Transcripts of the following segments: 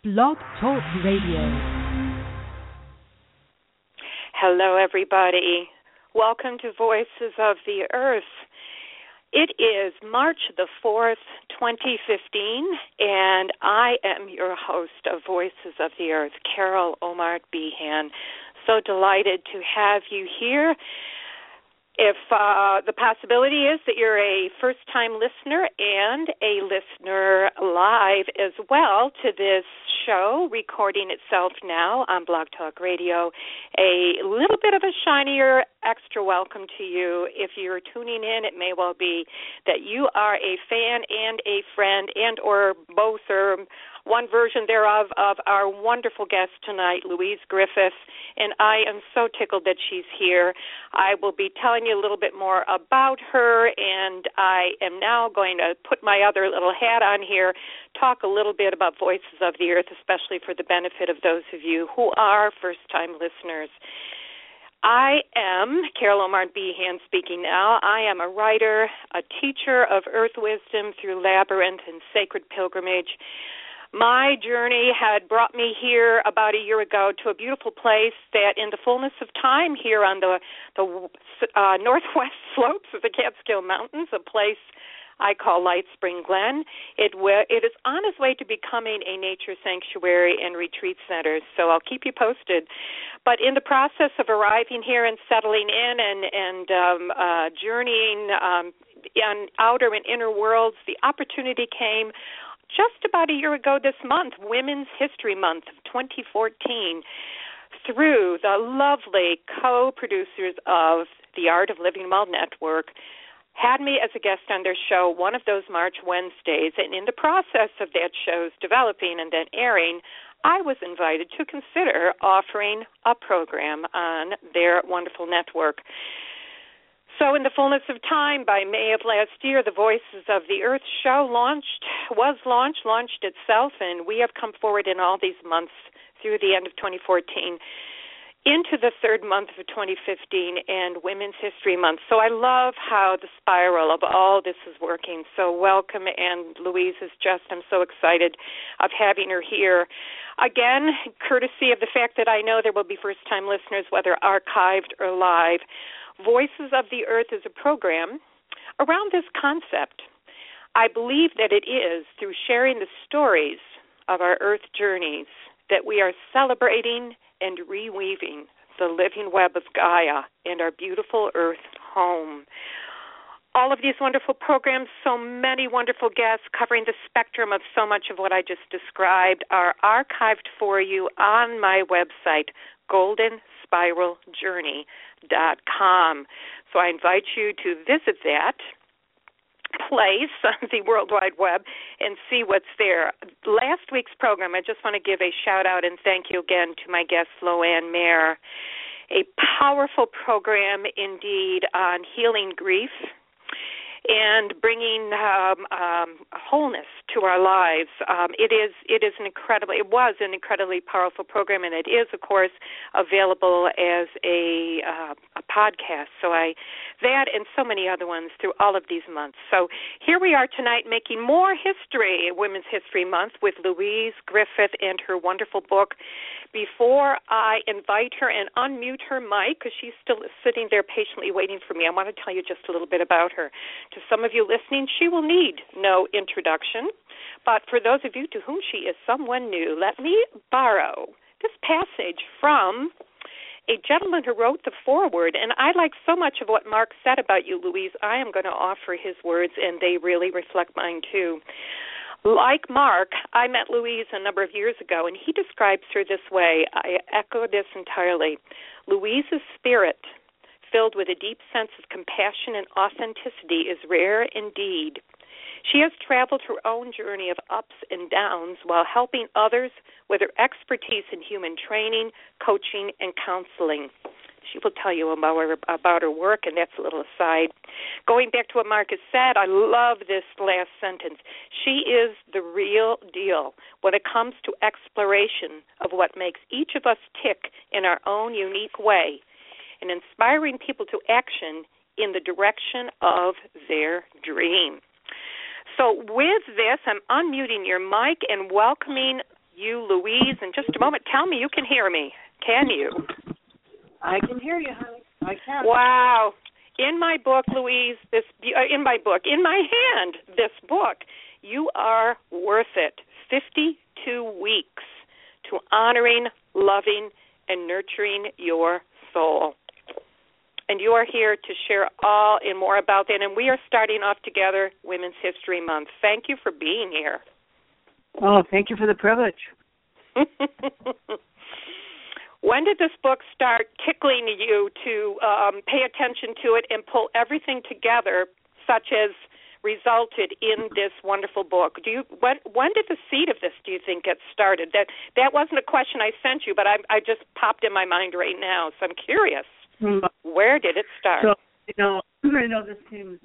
Blog Talk Radio. Hello, everybody. Welcome to Voices of the Earth. It is March the 4th, 2015, and I am your host of Voices of the Earth, Carol Omart Behan. So delighted to have you here. If the possibility is that you're a first-time listener and a listener live as well to this show, recording itself now on Blog Talk Radio, a little bit of a shinier extra welcome to you. If you're tuning in, it may well be that you are a fan and a friend and or both or one version thereof of our wonderful guest tonight, Louise Griffith, and I am so tickled that she's here. I will be telling you a little bit more about her, and I am now going to put my other little hat on here, talk a little bit about Voices of the Earth, especially for the benefit of those of you who are first-time listeners. I am Carol Omart Behan speaking now. I am a writer, a teacher of earth wisdom through Labyrinth and Sacred Pilgrimage. My journey had brought me here about a year ago to a beautiful place that in the fullness of time here on the northwest slopes of the Catskill Mountains, a place I call Light Spring Glen. It is on its way to becoming a nature sanctuary and retreat center, so I'll keep you posted. But in the process of arriving here and settling in and journeying on outer and inner worlds, the opportunity came just about a year ago this month, Women's History Month of 2014, through the lovely co-producers of the Art of Living Well Network, had me as a guest on their show one of those March Wednesdays, and in the process of that show's developing and then airing, I was invited to consider offering a program on their wonderful network. So in the fullness of time, by May of last year, the Voices of the Earth show launched itself, and we have come forward in all these months through the end of 2014 into the third month of 2015 and Women's History Month. So I love how the spiral of all this is working. So welcome, and Louise is I'm so excited of having her here. Again, courtesy of the fact that I know there will be first-time listeners, whether archived or live, Voices of the Earth is a program around this concept. I believe that it is through sharing the stories of our Earth journeys that we are celebrating and reweaving the living web of Gaia and our beautiful Earth home. All of these wonderful programs, so many wonderful guests covering the spectrum of so much of what I just described are archived for you on my website, goldenspiraljourney.com. So I invite you to visit that place on the World Wide Web and see what's there. Last week's program, I just want to give a shout-out and thank you again to my guest, Loanne Mayer. A powerful program indeed on healing grief and bringing wholeness to our lives. It was an incredibly powerful program, and it is, of course, available as a podcast. So that and so many other ones through all of these months. So here we are tonight making more history, Women's History Month, with Louise Griffith and her wonderful book. Before I invite her and unmute her mic, because she's still sitting there patiently waiting for me, I want to tell you just a little bit about her. To some of you listening, she will need no introduction, but for those of you to whom she is someone new, let me borrow this passage from a gentleman who wrote the foreword, and I like so much of what Mark said about you, Louise. I am going to offer his words, and they really reflect mine too. Like Mark, I met Louise a number of years ago, and he describes her this way. I echo this entirely. Louise's spirit, filled with a deep sense of compassion and authenticity, is rare indeed. She has traveled her own journey of ups and downs while helping others with her expertise in human training, coaching, and counseling. She will tell you about her work, and that's a little aside. Going back to what Mark has said, I love this last sentence. She is the real deal when it comes to exploration of what makes each of us tick in our own unique way and inspiring people to action in the direction of their dream. So with this, I'm unmuting your mic and welcoming you, Louise, in just a moment. Tell me you can hear me. Can you? I can hear you, honey. I can. Wow. In my book, Louise, in my hand, this book, You Are Worth It, 52 Weeks to Honoring, Loving, and Nurturing Your Soul. And you are here to share all and more about that. And we are starting off together Women's History Month. Thank you for being here. Oh, thank you for the privilege. When did this book start tickling you to pay attention to it and pull everything together, such as resulted in this wonderful book? When did the seed of this, do you think, get started? That wasn't a question I sent you, but I just popped in my mind right now, so I'm curious. Where did it start? So, I know this seems,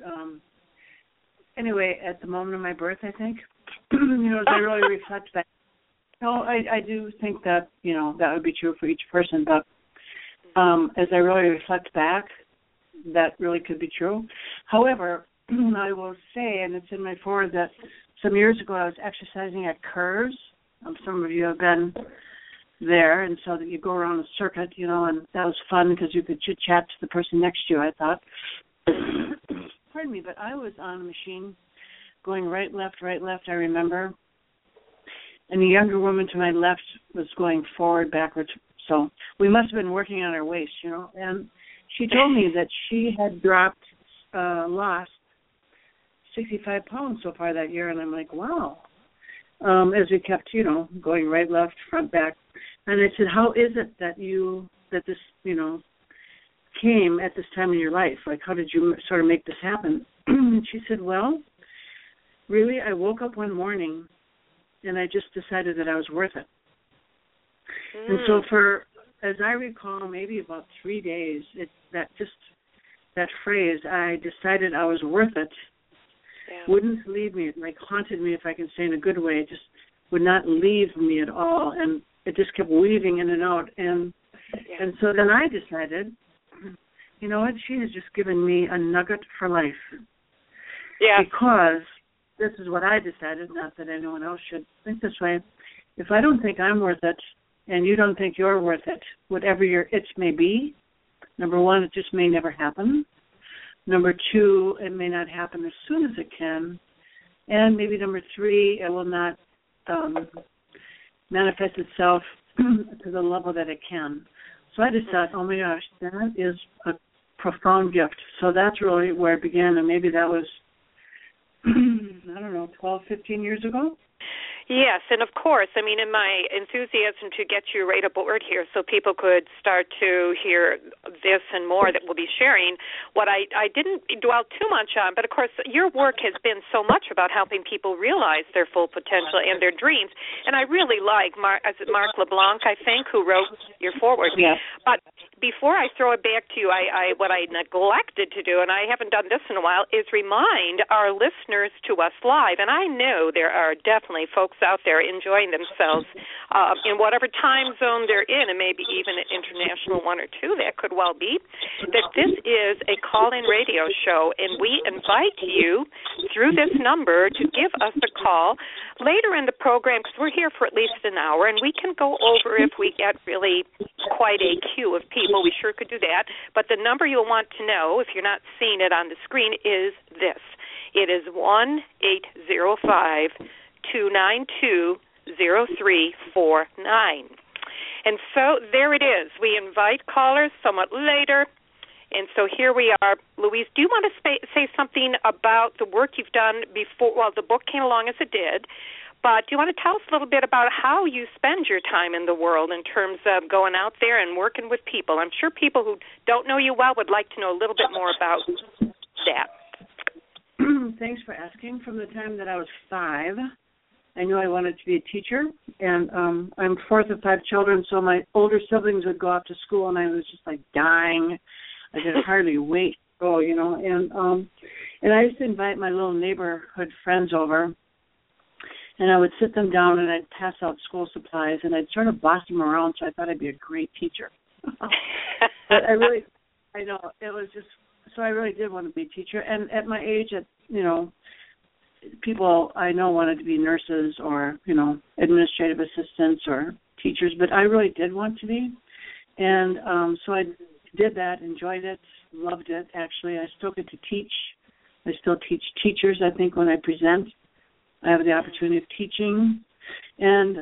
anyway, at the moment of my birth, I think, as I really reflect back. No, I do think that, that would be true for each person, but as I really reflect back, that really could be true. However, I will say, and it's in my foreword, that some years ago I was exercising at Curves. Some of you have been there, and so that you go around a circuit, and that was fun because you could chit-chat to the person next to you, I thought. Pardon me, but I was on a machine going right, left, I remember. And the younger woman to my left was going forward, backwards. So we must have been working on our waist, And she told me that she had lost 65 pounds so far that year. And I'm like, wow. As we kept, going right, left, front, back. And I said, how is it that this, came at this time in your life? Like, how did you sort of make this happen? And she said, well, really, I woke up one morning and I just decided that I was worth it. And so as I recall, maybe about 3 days, that phrase, I decided I was worth it, wouldn't leave me. It haunted me, if I can say in a good way. It just would not leave me at all. And it just kept weaving in and out. And so then I decided, you know what, she has just given me a nugget for life. Yeah. Because this is what I decided, not that anyone else should think this way. If I don't think I'm worth it, and you don't think you're worth it, whatever your it may be, number one, it just may never happen. Number two, it may not happen as soon as it can. And maybe number three, it will not manifest itself to the level that it can. So I just thought, oh my gosh, that is a profound gift. So that's really where it began, and maybe that was, 12, 15 years ago. Yes, and of course, in my enthusiasm to get you right aboard here so people could start to hear this and more that we'll be sharing, what I didn't dwell too much on, but of course your work has been so much about helping people realize their full potential and their dreams, and I really like, Mark LeBlanc, I think, who wrote your foreword. Yes. But before I throw it back to you, what I neglected to do, and I haven't done this in a while, is remind our listeners to us live, and I know there are definitely folks out there enjoying themselves in whatever time zone they're in, and maybe even an international one or two, that could well be, that this is a call-in radio show, and we invite you through this number to give us a call later in the program, because we're here for at least an hour, and we can go over if we get really quite a queue of people. We sure could do that, but the number you'll want to know, if you're not seeing it on the screen, is this. It is 1-805-292-0349. And so there it is. We invite callers somewhat later. And so here we are. Louise, do you want to say something about the work you've done before? Well, the book came along as it did. But do you want to tell us a little bit about how you spend your time in the world in terms of going out there and working with people? I'm sure people who don't know you well would like to know a little bit more about that. Thanks for asking. From the time that I was 5, I knew I wanted to be a teacher, and I'm fourth of 5 children, so my older siblings would go off to school, and I was just dying. I could hardly wait to go, and I used to invite my little neighborhood friends over, and I would sit them down, and I'd pass out school supplies, and I'd sort of boss them around, so I thought I'd be a great teacher. But it was just, so I really did want to be a teacher. And at my age, at, people I know wanted to be nurses or, administrative assistants or teachers, but I really did want to be. And so I did that, enjoyed it, loved it, actually. I still get to teach. I still teach teachers, I think, when I present. I have the opportunity of teaching. And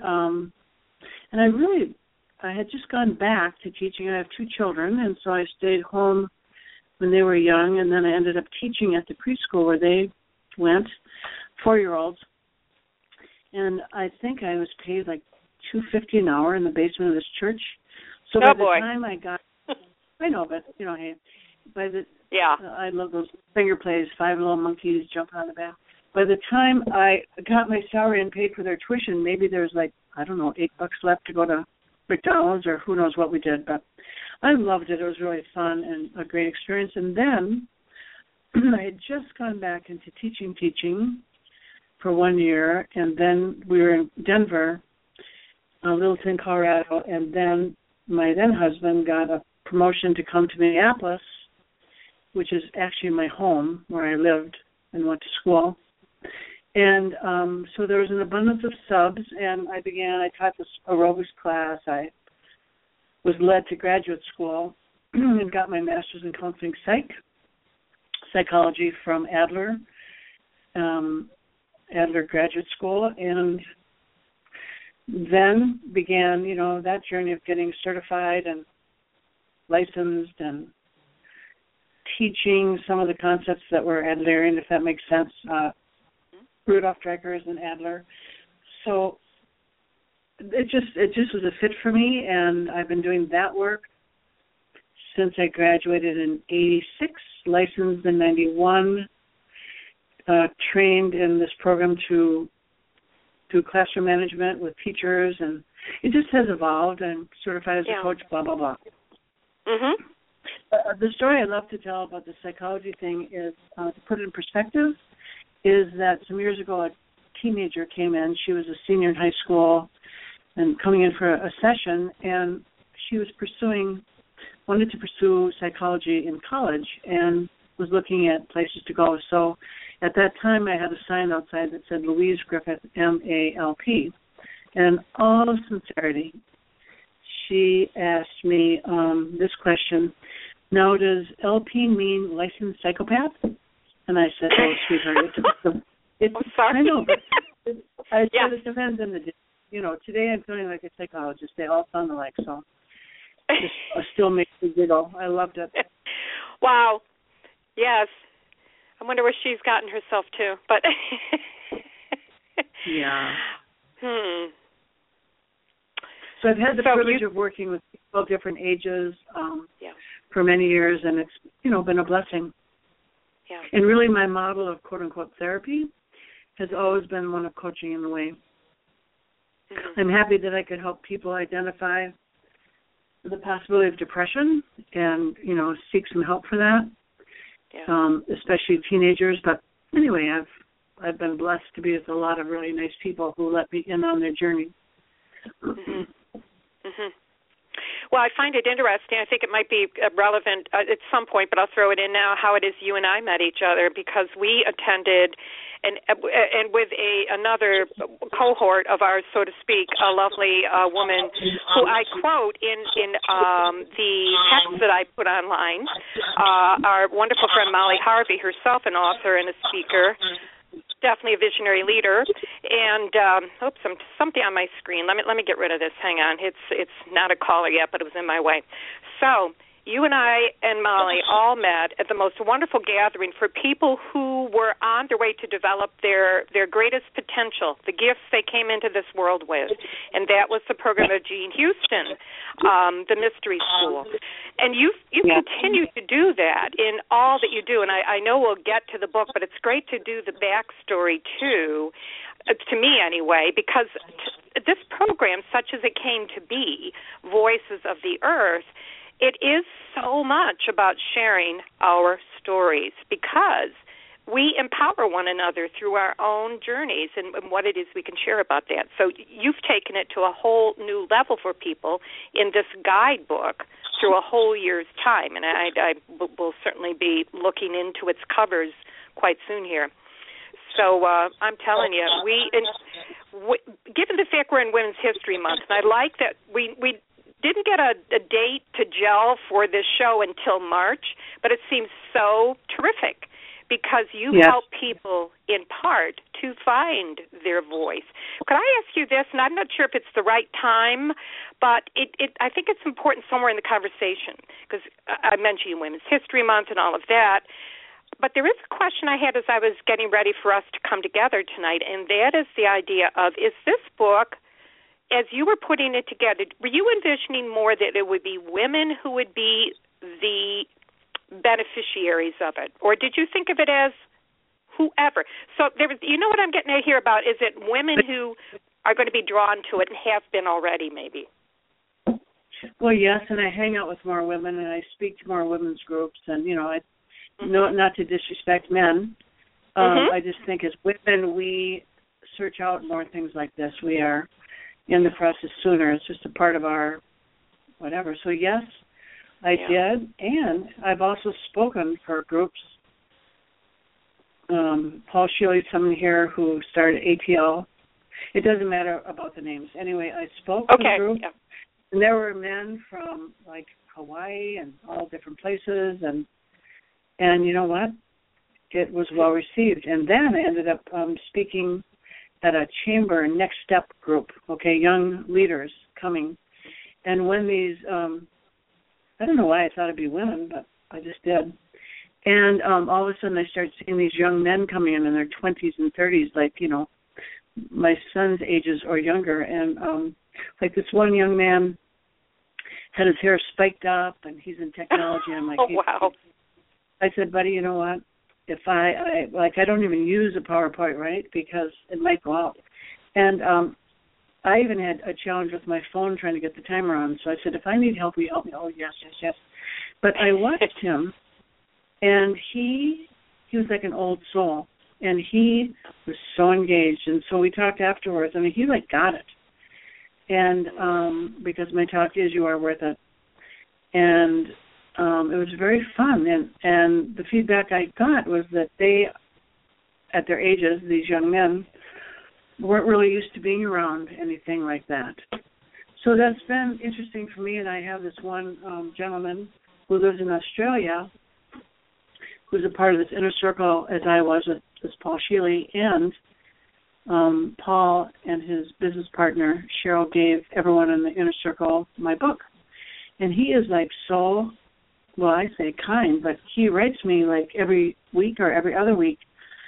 I had just gone back to teaching. I have 2 children, and so I stayed home when they were young, and then I ended up teaching at the preschool where they went, 4-year-olds. And I think I was paid like $2.50 an hour in the basement of this church. So by the time I got, I know, but hey, I love those finger plays, 5 little monkeys jumping on the back. By the time I got my salary and paid for their tuition, maybe there's $8 left to go to McDonald's, or who knows what we did. But I loved it. It was really fun and a great experience. And then I had just gone back into teaching for 1 year, and then we were in Denver, Littleton, Colorado, and then my then husband got a promotion to come to Minneapolis, which is actually my home where I lived and went to school. And so there was an abundance of subs, and I taught this aerobics class. I was led to graduate school and got my master's in counseling psychology from Adler Graduate School, and then began, that journey of getting certified and licensed and teaching some of the concepts that were Adlerian, if that makes sense. Rudolf Dreikurs and Adler. So it just was a fit for me, and I've been doing that work since I graduated in 86, licensed in 91, trained in this program to do classroom management with teachers, and it just has evolved. I'm certified as a coach, blah, blah, blah. Mm-hmm. The story I love to tell about the psychology thing is, to put it in perspective, is that some years ago a teenager came in. She was a senior in high school and coming in for a session, and she was wanted to pursue psychology in college and was looking at places to go. So at that time I had a sign outside that said Louise Griffith, MALP. And in all sincerity, she asked me this question: now, does LP mean licensed psychopath? And I said, "Oh, sweetheart, sorry. I know, but I said it depends on the day. Today I'm feeling like a psychologist. They all sound alike, so it still makes me giggle. I loved it." Wow. Yes. I wonder where she's gotten herself to, but yeah. So I've had the privilege of working with people of different ages for many years, and it's been a blessing. Yeah. And really my model of quote-unquote therapy has always been one of coaching in the way. Mm-hmm. I'm happy that I could help people identify the possibility of depression and, seek some help for that, especially teenagers. But anyway, I've been blessed to be with a lot of really nice people who let me in on their journey. Mm-hmm. Mm-hmm. Well, I find it interesting. I think it might be relevant at some point, but I'll throw it in now, how it is you and I met each other, because we attended, and with another cohort of ours, so to speak, a lovely woman who I quote in the text that I put online, our wonderful friend Molly Harvey, herself an author and a speaker, definitely a visionary leader. And something on my screen. Let me get rid of this. Hang on. It's not a caller yet, but it was in my way. So you and I and Molly all met at the most wonderful gathering for people who were on their way to develop their greatest potential, the gifts they came into this world with. And that was the program of Jean Houston, the Mystery School. And you continue to do that in all that you do. And I know we'll get to the book, but it's great to do the backstory too, to me anyway, because this program, such as it came to be, Voices of the Earth, it is so much about sharing our stories, because we empower one another through our own journeys and what it is we can share about that. So you've taken it to a whole new level for people in this guidebook through a whole year's time, and I will certainly be looking into its covers quite soon here. So I'm telling you, given the fact we're in Women's History Month, and I like that we didn't get a date to gel for this show until March, but it seems so terrific because you help people in part to find their voice. Could I ask you this, and I'm not sure if it's the right time, but I think it's important somewhere in the conversation because I mentioned Women's History Month and all of that, but there is a question I had as I was getting ready for us to come together tonight, and that is the idea of, is this book, as you were putting it together, were you envisioning more that it would be women who would be the beneficiaries of it, or did you think of it as whoever? So you know what I'm getting at here about, is it women who are going to be drawn to it and have been already maybe? Well, yes, and I hang out with more women and I speak to more women's groups, and, not to disrespect men. I just think as women we search out more things like this. We are in the process sooner. It's just a part of our whatever. So, yes, I did, and I've also spoken for groups. Paul Shealy, someone here who started APL. It doesn't matter about the names. Anyway, I spoke to a group, and there were men from, like, Hawaii and all different places, and you know what? It was well received. And then I ended up speaking at a chamber Next Step group, young leaders coming. And when these, I don't know why I thought it'd be women, but I just did. And all of a sudden I started seeing these young men coming in their 20s and 30s, like, my son's ages or younger. And like this one young man had his hair spiked up, and he's in technology. I'm like, wow. I said, buddy, you know what? If I don't even use a PowerPoint, right, because it might go out. And I even had a challenge with my phone trying to get the timer on. So I said, if I need help, will you help me? Oh, yes. But I watched him, and he was like an old soul, and he was so engaged. And so we talked afterwards. I mean, he, got it. And because my talk is You Are Worth It. And it was very fun, and the feedback I got was that they, at their ages, these young men, weren't really used to being around anything like that. So that's been interesting for me, and I have this one gentleman who lives in Australia who's a part of this inner circle, as I was with this Paul Shealy, and Paul and his business partner, Cheryl, gave everyone in the inner circle my book. And he is so... well, I say kind, but he writes me every week or every other week,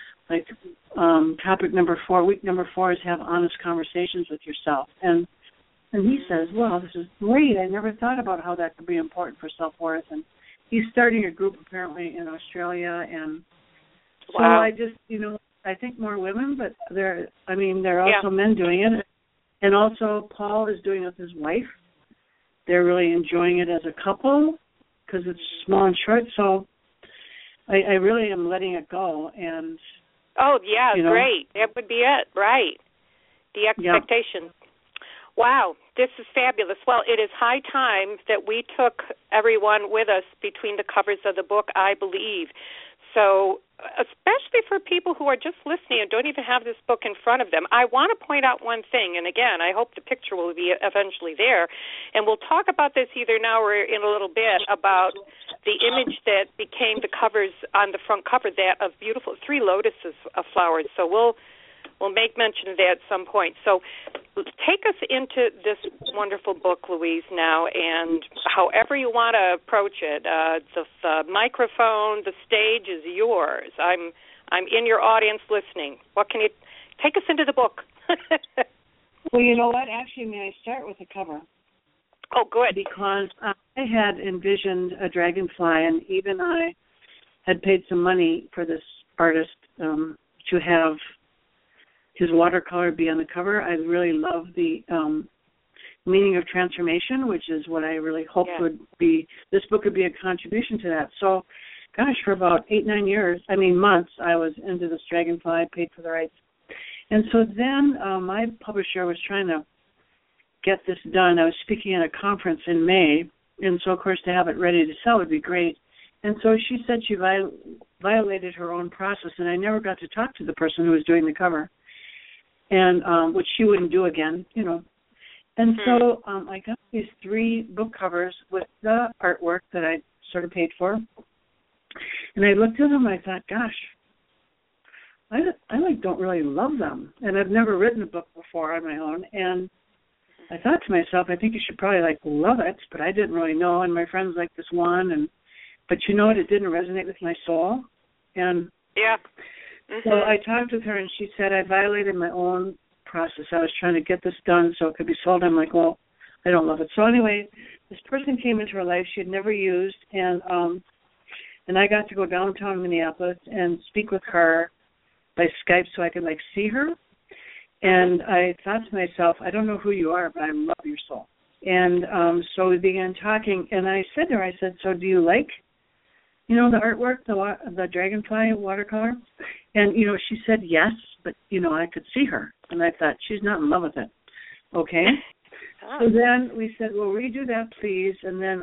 topic number 4, week number 4 is have honest conversations with yourself. And he says, well, this is great. I never thought about how that could be important for self-worth. And he's starting a group apparently in Australia. And so I just, I think more women, but there are also men doing it. And also Paul is doing it with his wife. They're really enjoying it as a couple, because it's small and short, so I really am letting it go. And great. That would be it, right? The expectation. Wow, this is fabulous. Well, it is high time that we took everyone with us between the covers of the book, I believe. So especially for people who are just listening and don't even have this book in front of them, I want to point out one thing, and again, I hope the picture will be eventually there, and we'll talk about this either now or in a little bit, about the image that became the covers on the front cover, that of beautiful 3 lotuses of flowers. So we'll make mention of that at some point. So take us into this wonderful book, Louise, now, and however you want to approach it. The microphone, the stage is yours. I'm in your audience listening. What can you take us into the book? Well, you know what? Actually, may I start with the cover? Oh, good. Because I had envisioned a dragonfly, and even I had paid some money for this artist to have his watercolor be on the cover. I really love the meaning of transformation, which is what I really hoped would be, this book would be a contribution to that. So, gosh, for about 8-9 months, I was into this dragonfly, paid for the rights. And so then my publisher was trying to get this done. I was speaking at a conference in May, and so, of course, to have it ready to sell would be great. And so she said she violated her own process, and I never got to talk to the person who was doing the cover, and which she wouldn't do again, you know. And so I got these 3 book covers with the artwork that I sort of paid for, and I looked at them and I thought, gosh, I like don't really love them, and I've never written a book before on my own, and I thought to myself, I think you should probably like love it, but I didn't really know, and my friends liked this one, but you know what, it didn't resonate with my soul, and so I talked with her, and she said I violated my own process. I was trying to get this done so it could be sold. I'm like, well, I don't love it. So anyway, this person came into her life she had never used, and I got to go downtown Minneapolis and speak with her by Skype so I could like see her. And I thought to myself, I don't know who you are, but I love your soul. And so we began talking, and I said to her, I said, so do you like, you know, the artwork, the dragonfly watercolor? And, you know, she said yes, but, you know, I could see her. And I thought, she's not in love with it. Okay. So then we said, well, redo that, please. And then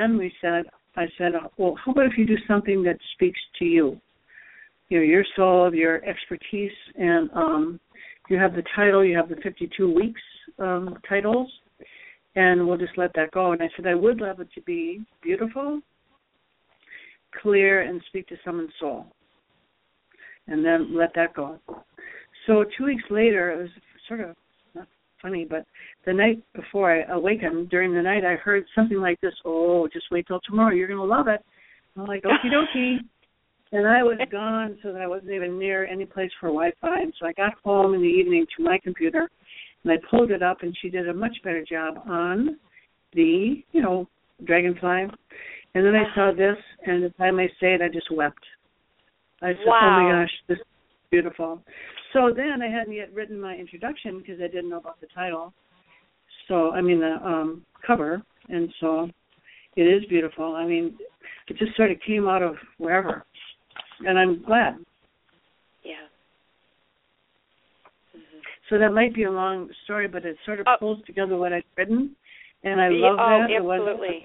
I said, well, how about if you do something that speaks to you? You know, your soul, your expertise, and you have the title, you have the 52 weeks titles, and we'll just let that go. And I said, I would love it to be beautiful, clear, and speak to someone's soul. And then let that go. So 2 weeks later, it was sort of not funny, but the night before I awakened, during the night, I heard something like this, oh, just wait till tomorrow, you're going to love it. I'm like, okie dokie. And I was gone so that I wasn't even near any place for Wi-Fi. And so I got home in the evening to my computer, and I pulled it up, and she did a much better job on the, you know, dragonfly. And then I saw this, and if I may say it, I just wept. I said, wow. Oh, my gosh, this is beautiful. So then I hadn't yet written my introduction because I didn't know about the title. So, I mean, the cover. And so it is beautiful. I mean, it just sort of came out of wherever. And I'm glad. Yeah. So that might be a long story, but it sort of pulls together what I've written. And I love that. Absolutely.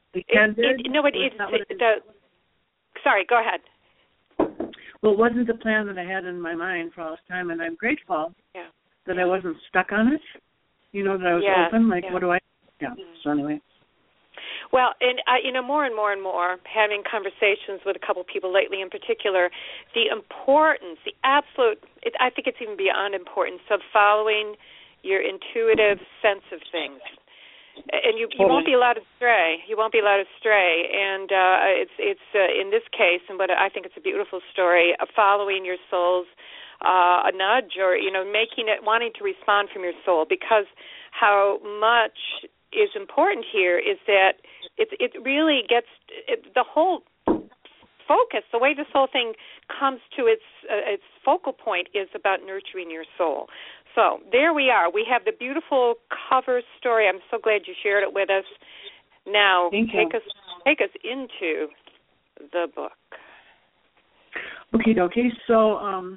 Sorry, go ahead. Well, it wasn't the plan that I had in my mind for all this time, and I'm grateful that I wasn't stuck on it. You know, that I was open, like, what do I... Yeah, so anyway. Well, and, you know, more and more, having conversations with a couple of people lately in particular, the importance, the absolute, I think it's even beyond importance, of following your intuitive sense of things. And you won't be allowed to stray. You won't be allowed to stray. And it's in this case, and what I think it's a beautiful story, of following your soul's a nudge, or, you know, making it, wanting to respond from your soul, because how much is important here is that it really gets the whole focus, the way this whole thing comes to its focal point is about nurturing your soul. So there we are. We have the beautiful cover story. I'm so glad you shared it with us. Now take us into the book. Okay. So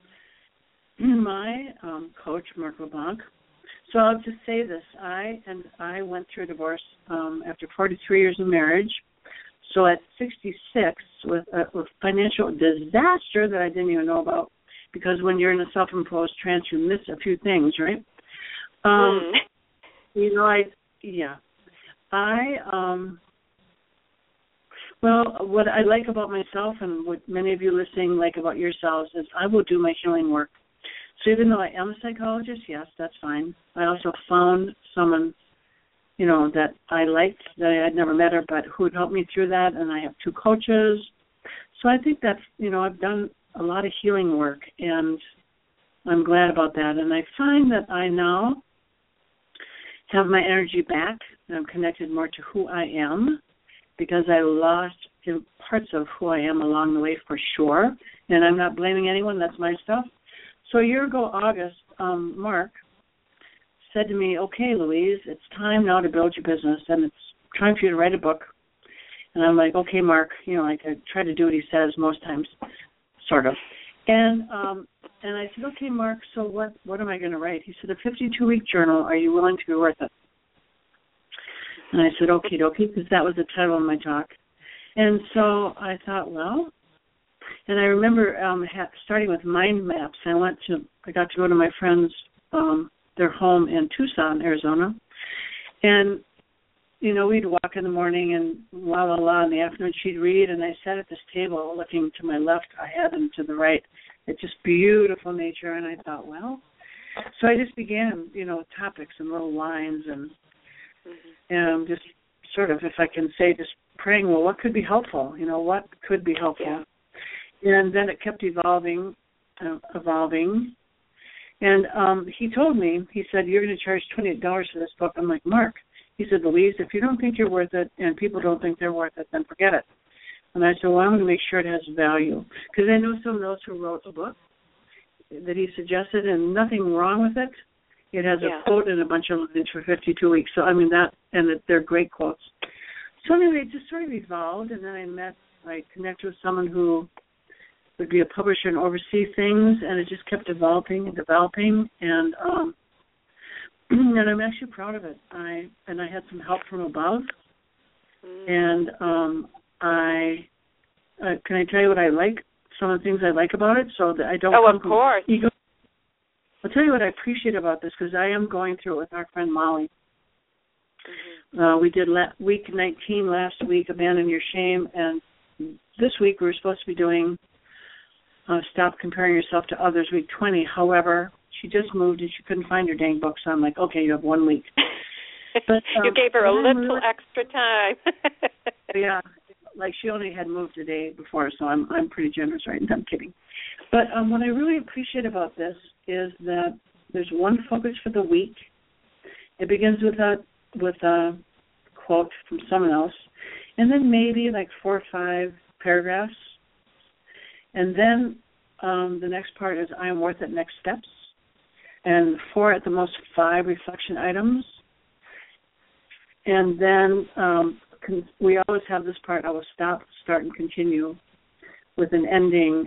my coach, Mark LeBlanc. So I'll just say this. I went through a divorce after 43 years of marriage. So at 66, with financial disaster that I didn't even know about, because when you're in a self-imposed trance, you miss a few things, right? You know, well, what I like about myself and what many of you listening like about yourselves is I will do my healing work. So even though I am a psychologist, yes, that's fine. I also found someone, you know, that I liked, that I had never met her, but who would help me through that, and I have 2 coaches. So I think that, you know, I've done a lot of healing work, and I'm glad about that. And I find that I now have my energy back, and I'm connected more to who I am, because I lost parts of who I am along the way for sure. And I'm not blaming anyone. That's my stuff. So a year ago, August, Mark said to me, okay, Louise, it's time now to build your business, and it's time for you to write a book. And I'm like, okay, Mark, you know, like I try to do what he says most times, sort of. And I said, okay, Mark, so what am I going to write? He said, a 52-week journal. Are you willing to be worth it? And I said, okie dokie, because that was the title of my talk. And so I thought, well, and I remember starting with mind maps. I got to go to my friends, their home in Tucson, Arizona, and we'd walk in the morning and la la la. In the afternoon, she'd read, and I sat at this table, looking to my left, I had, and to the right. It's just beautiful nature, and I thought, well, so I just began, topics and little lines, and just sort of, if I can say, just praying, well, what could be helpful? What could be helpful? Yeah. And then it kept evolving. And he told me, he said, you're going to charge $28 for this book. I'm like, Mark, he said, Louise, if you don't think you're worth it and people don't think they're worth it, then forget it. And I said, well, I'm going to make sure it has value. Because I know some of those who wrote a book that he suggested, and nothing wrong with it. It has a quote and a bunch of lines for 52 weeks. So, they're great quotes. So anyway, it just sort of evolved, and then I connected with someone who would be a publisher and oversee things, and it just kept developing, and and I'm actually proud of it. I had some help from above, and can I tell you what I like? Some of the things I like about it, so that I don't. Oh, of course. Ego. I'll tell you what I appreciate about this, because I am going through it with our friend Molly. We did week 19 last week, Abandon Your Shame, and this week we were supposed to be doing Stop Comparing Yourself to Others, week 20. However, she just moved and she couldn't find her dang book, so I'm like, okay, you have 1 week. But you gave her a little extra time. Yeah, like she only had moved a day before, so I'm pretty generous right now. I'm kidding. But what I really appreciate about this is that there's one focus for the week. It begins with a quote from someone else, and then maybe like 4 or 5 paragraphs. And then the next part is I am worth it, next steps. And 4 at the most 5 reflection items. And then we always have this part, I will stop, start, and continue with an ending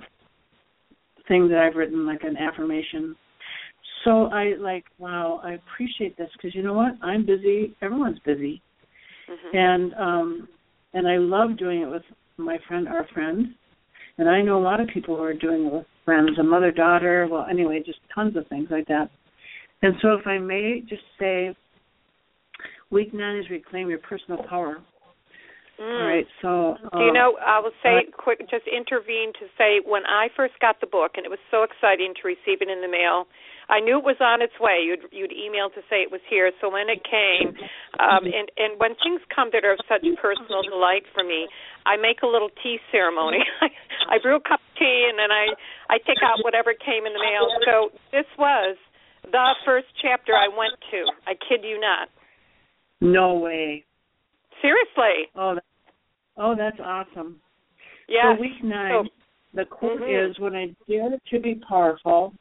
thing that I've written, like an affirmation. So wow, I appreciate this, because you know what? I'm busy. Everyone's busy. And I love doing it with our friend. And I know a lot of people who are doing it with friends, a mother-daughter, well, anyway, just tons of things like that. And so if I may just say, week 9 is Reclaim Your Personal Power. All right, so... Do you know, I will say, just intervene to say, when I first got the book, and it was so exciting to receive it in the mail, I knew it was on its way. You'd email to say it was here. So when it came, and when things come that are of such personal delight for me, I make a little tea ceremony. I brew a cup of tea, and then I take out whatever came in the mail. So this was the first chapter I went to. I kid you not. No way. Seriously. Oh, that's awesome. Yeah. So week 9, the quote is, when I dare to be powerful,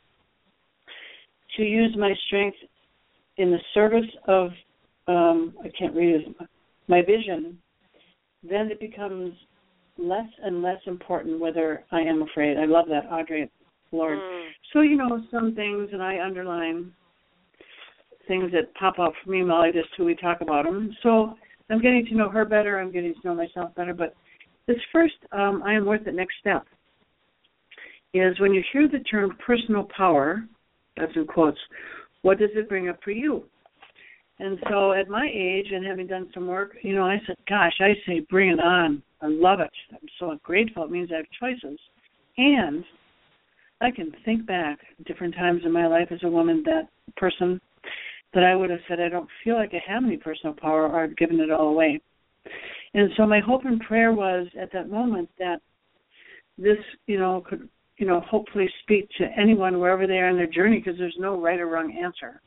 to use my strength in the service of, I can't read it, my vision, then it becomes less and less important whether I am afraid. I love that, Audrey Lord. So, some things, and I underline things that pop out for me, Molly, just till we talk about them. So I'm getting to know her better. I'm getting to know myself better. But this first, I am worth it, next step, is when you hear the term personal power, that's in quotes, what does it bring up for you? And so at my age and having done some work, I said, gosh, I say bring it on. I love it. I'm so grateful. It means I have choices. And I can think back different times in my life as a woman, that person that I would have said I don't feel like I have any personal power, or I've given it all away. And so my hope and prayer was at that moment that this, could, hopefully speak to anyone wherever they are in their journey, because there's no right or wrong answer.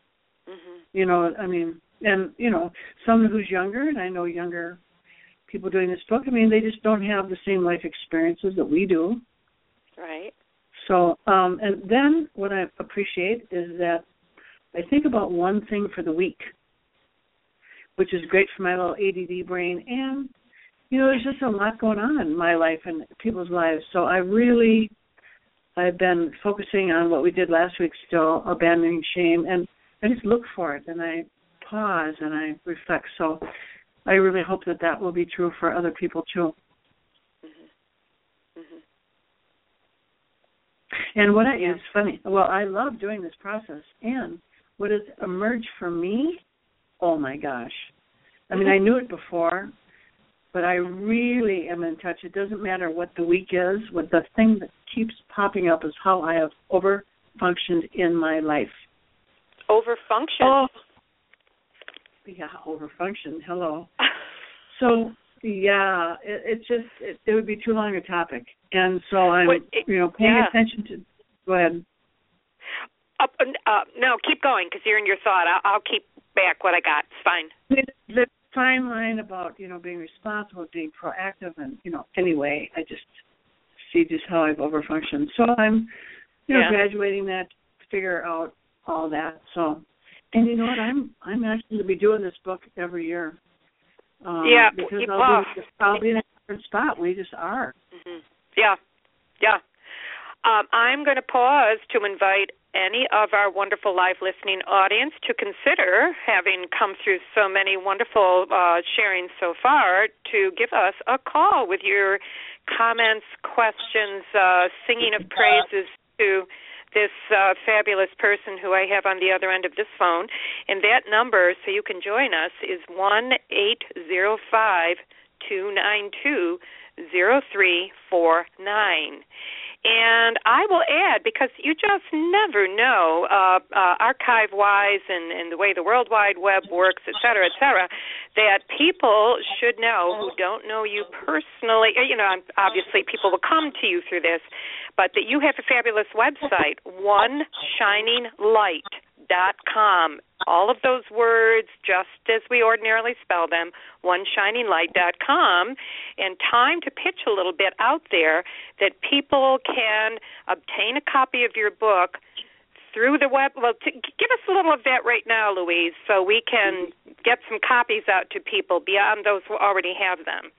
And, someone who's younger, and I know younger people doing this book, they just don't have the same life experiences that we do. Right. So, and then what I appreciate is that I think about one thing for the week, which is great for my little ADD brain. And, there's just a lot going on in my life and people's lives. So I've been focusing on what we did last week still, abandoning shame. And I just look for it, and I pause, and I reflect. So I really hope that will be true for other people too. Mm-hmm. Mm-hmm. And it's funny. Well, I love doing this process, and what has emerged for me, oh my gosh. I mean, I knew it before, but I really am in touch. It doesn't matter what the week is. What the thing that keeps popping up is how I have overfunctioned in my life. Overfunction? Oh, yeah, overfunction. Hello. So, yeah, it would be too long a topic. And so I'm, paying attention to, go ahead. No, keep going, because you're in your thought. I'll keep back what I got. It's fine. The fine line about, being responsible, being proactive, and, anyway, I just see just how I've overfunctioned. So I'm, graduating that to figure out all that. So, and you know what, I'm actually going to be doing this book every year. Because I'll be in a different spot. We just are. Mm-hmm. Yeah. I'm going to pause to invite any of our wonderful live listening audience to consider, having come through so many wonderful sharings so far, to give us a call with your comments, questions, singing of praises to this fabulous person who I have on the other end of this phone. And that number, so you can join us, is 1-805-292-0349. And I will add, because you just never know, archive-wise and the way the World Wide Web works, et cetera, that people should know who don't know you personally. Obviously people will come to you through this, but that you have a fabulous website, oneshininglight.com. All of those words, just as we ordinarily spell them, oneshininglight.com, and time to pitch a little bit out there that people can obtain a copy of your book through the web. Well, give us a little of that right now, Louise, so we can get some copies out to people beyond those who already have them.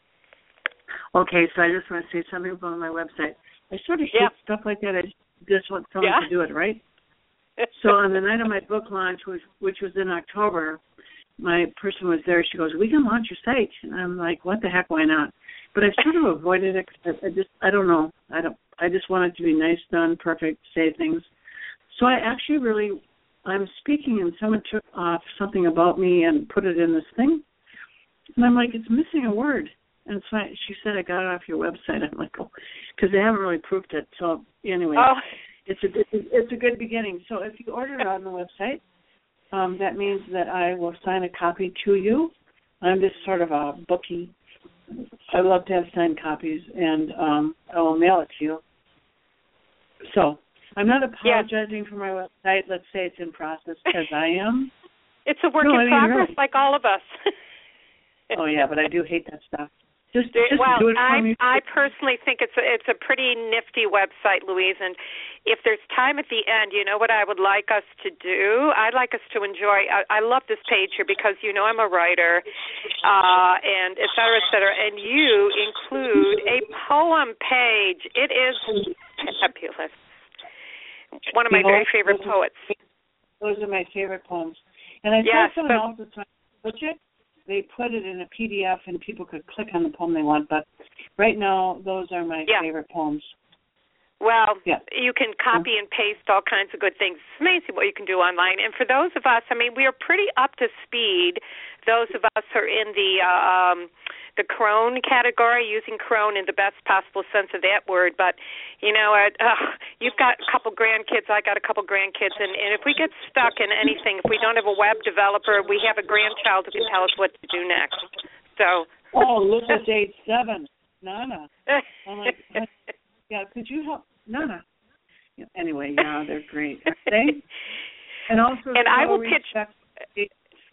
Okay, so I just want to say something about my website. I sort of hate stuff like that. I just want someone to do it, right? So on the night of my book launch, which was in October, my person was there. She goes, "We can launch your site." And I'm like, what the heck, why not? But I've sort of avoided it because I don't know. I just want it to be nice, done, perfect, say things. So I actually I'm speaking and someone took off something about me and put it in this thing. And I'm like, it's missing a word. And so she said, I got it off your website. I'm like, oh, because they haven't really proofed it. So anyway. Oh. It's a good beginning. So if you order it on the website, that means that I will sign a copy to you. I'm just sort of a bookie. I love to have signed copies, and I will mail it to you. So I'm not apologizing for my website. Let's say it's in process, because I am. It's a work in progress, really. Like all of us. Oh, yeah, but I do hate that stuff. Just do it for me. I personally think it's a pretty nifty website, Louise, and if there's time at the end, you know what I would like us to do? I'd like us to enjoy, I love this page here because I'm a writer, and et cetera, and you include a poem page. It is fabulous. One of my very favorite poets. Those are my favorite poems. And I saw someone else that's my subject. They put it in a PDF and people could click on the poem they want, but right now those are my favorite poems. Well, you can copy and paste all kinds of good things. It's amazing what you can do online. And for those of us, we are pretty up to speed. Those of us who are in the crone category, using crone in the best possible sense of that word. But, you've got a couple grandkids, I got a couple grandkids, and if we get stuck in anything, if we don't have a web developer, we have a grandchild who can tell us what to do next. So. Oh, look at age 7. Nana. I'm like, yeah, could you help? Nana. Anyway, they're great. And also, and I will pitch. They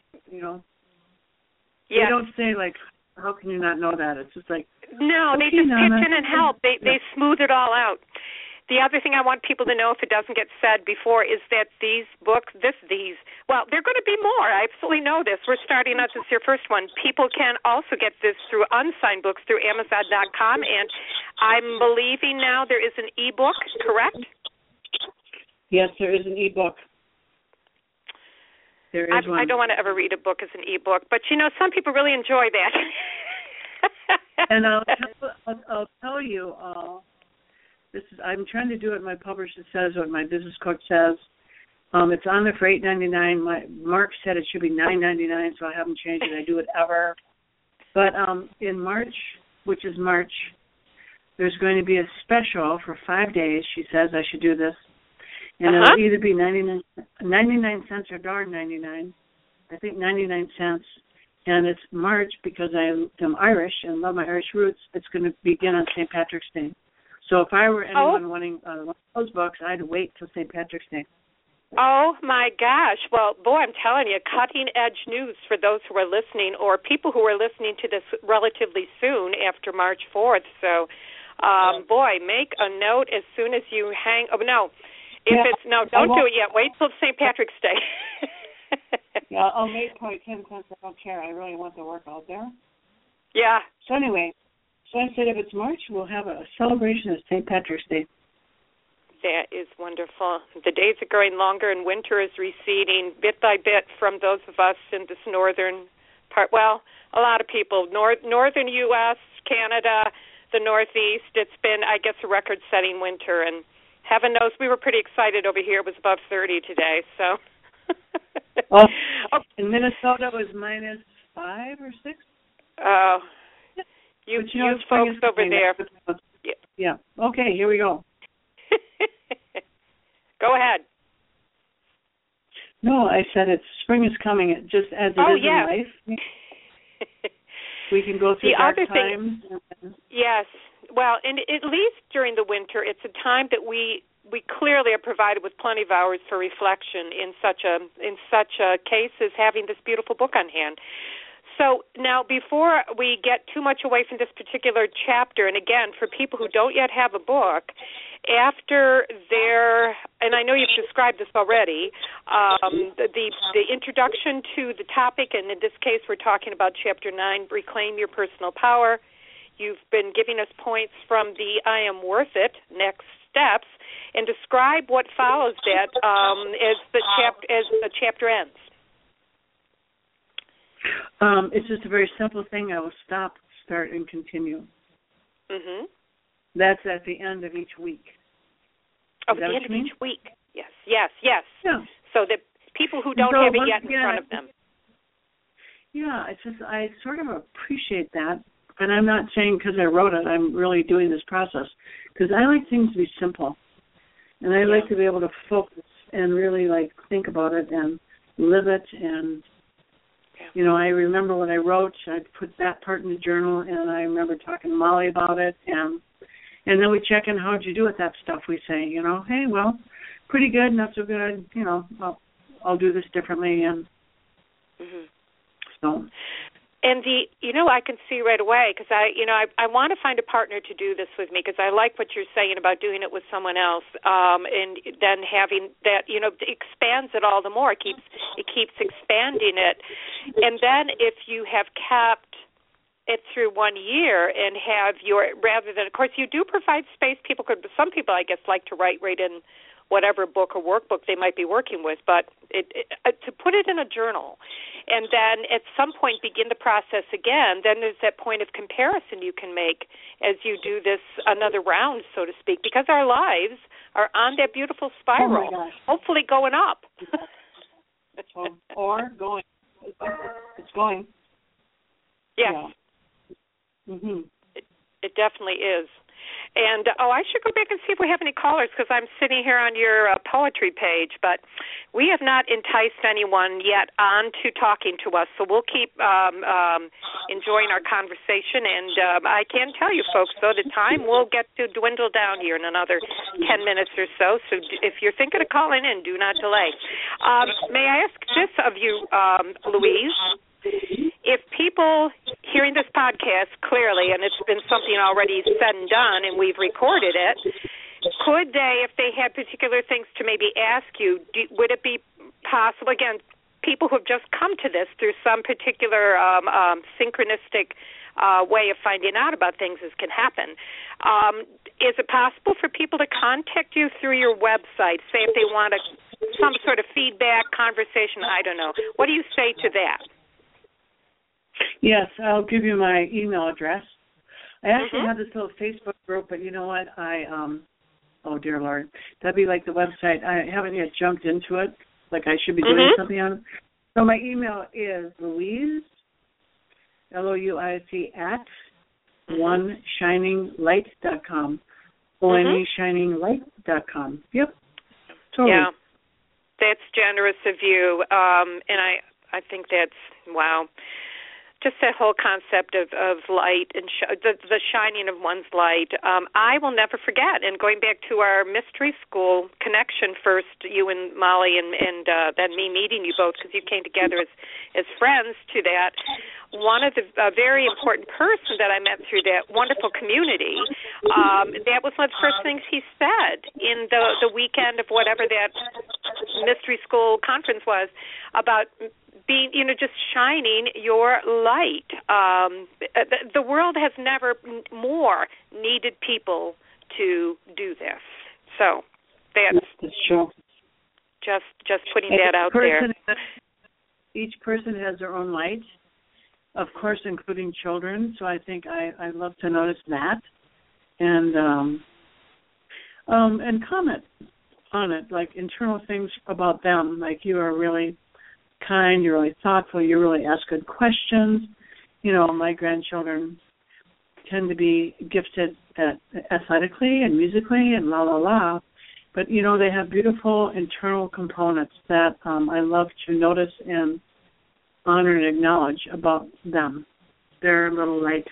don't say, like, how can you not know that? It's just like, no, they just pitch in and help. They smooth it all out. The other thing I want people to know, if it doesn't get said before, is that these books, they're going to be more. I absolutely know this. We're starting out, this is your first one. People can also get this through unsigned books through Amazon.com, and I'm believing now there is an e-book, correct? Yes, there is an e-book. There is one. I don't want to ever read a book as an e-book, but some people really enjoy that. And I'll tell you, I'm trying to do what my publisher says, what my business coach says. It's on there for $8.99. Mark said it should be $9.99, so I haven't changed it. I do it ever. But in March, which is March, there's going to be a special for 5 days. She says I should do this. And it'll either be 99 cents or $1.99. I think 99 cents. And it's March because I am Irish and love my Irish roots. It's going to begin on St. Patrick's Day. So if I were anyone wanting one of those books, I'd wait till St. Patrick's Day. Oh, my gosh. Well, boy, I'm telling you, cutting-edge news for those who are listening or people who are listening to this relatively soon after March 4th. So, boy, make a note as soon as you hang – oh, no. Don't do it yet. Wait till St. Patrick's Day. Yeah, I'll make probably 10 cents. I don't care. I really want the work out there. Yeah. So anyway, I said if it's March, we'll have a celebration of St. Patrick's Day. That is wonderful. The days are growing longer and winter is receding bit by bit from those of us in this northern part. Well, a lot of people, northern U.S., Canada, the Northeast, it's been, I guess, a record-setting winter, and heaven knows we were pretty excited over here. It was above 30 today, so. In Minnesota, it was -5 or 6. Oh, you folks over there. Yeah. Okay, here we go. Go ahead. No, I said spring is coming. It just as it is in life. We can go through dark times. Yes. Well, and at least during the winter, it's a time that we clearly are provided with plenty of hours for reflection in such a case as having this beautiful book on hand. So now, before we get too much away from this particular chapter, and again, for people who don't yet have a book, after and I know you've described this already, the introduction to the topic, and in this case we're talking about Chapter 9, Reclaim Your Personal Power. You've been giving us points from the I Am Worth It, next steps, and describe what follows that as the chapter ends. It's just a very simple thing. I will stop, start, and continue. Mm-hmm. That's at the end of each week. At the end of each week. Yes. Yeah. So that people who don't have it yet in front of them. Yeah, I sort of appreciate that. And I'm not saying because I wrote it, I'm really doing this process. Because I like things to be simple. And I like to be able to focus and really, think about it and live it. And, I remember when I wrote, I put that part in the journal, and I remember talking to Molly about it. And then we check in, how'd you do with that stuff we say, hey, well, pretty good, not so good, I'll do this differently. And so... And I can see right away because I want to find a partner to do this with me because I like what you're saying about doing it with someone else, and then having that, expands it all the more. It keeps expanding it, and then if you have kept it through 1 year and have rather than, of course, you do provide space. Some people, I guess, like to write right in whatever book or workbook they might be working with, but to put it in a journal and then at some point begin the process again, then there's that point of comparison you can make as you do this another round, so to speak, because our lives are on that beautiful spiral, hopefully going up. Or going. It's going. Yes. Yeah. Mm-hmm. It definitely is. And, I should go back and see if we have any callers because I'm sitting here on your poetry page, but we have not enticed anyone yet on to talking to us, so we'll keep enjoying our conversation. And I can tell you, folks, though, the time will get to dwindle down here in another 10 minutes or so, so if you're thinking of calling in, do not delay. May I ask this of you, Louise? If people hearing this podcast clearly, and it's been something already said and done, and we've recorded it, could they, if they had particular things to maybe ask you, would it be possible, again, people who have just come to this through some particular synchronistic way of finding out about things as can happen. Is it possible for people to contact you through your website, say if they want some sort of feedback, conversation, I don't know. What do you say to that? Yes, I'll give you my email address. I actually have this little Facebook group, but you know what? Oh, dear Lord. That'd be like the website. I haven't yet jumped into it, like I should be doing something on it. So my email is Louise, Louic, at oneshininglight.com. oneshininglight.com. Yep. Totally. Yeah. That's generous of you. And I think that's, wow. Just that whole concept of light and the shining of one's light. I will never forget. And going back to our mystery school connection, first you and Molly and then me meeting you both because you came together as friends to that. One of the very important person that I met through that wonderful community, that was one of the first things he said in the weekend of whatever that mystery school conference was about being, just shining your light. The world has never more needed people to do this. So that's true. Just putting that out there. Each person has their own light, of course, including children. So I think I love to notice that, and comment on it, like internal things about them, like you are really kind, you're really thoughtful, you really ask good questions. My grandchildren tend to be gifted athletically and musically and la, but, they have beautiful internal components that I love to notice and honor and acknowledge about them. Their little light.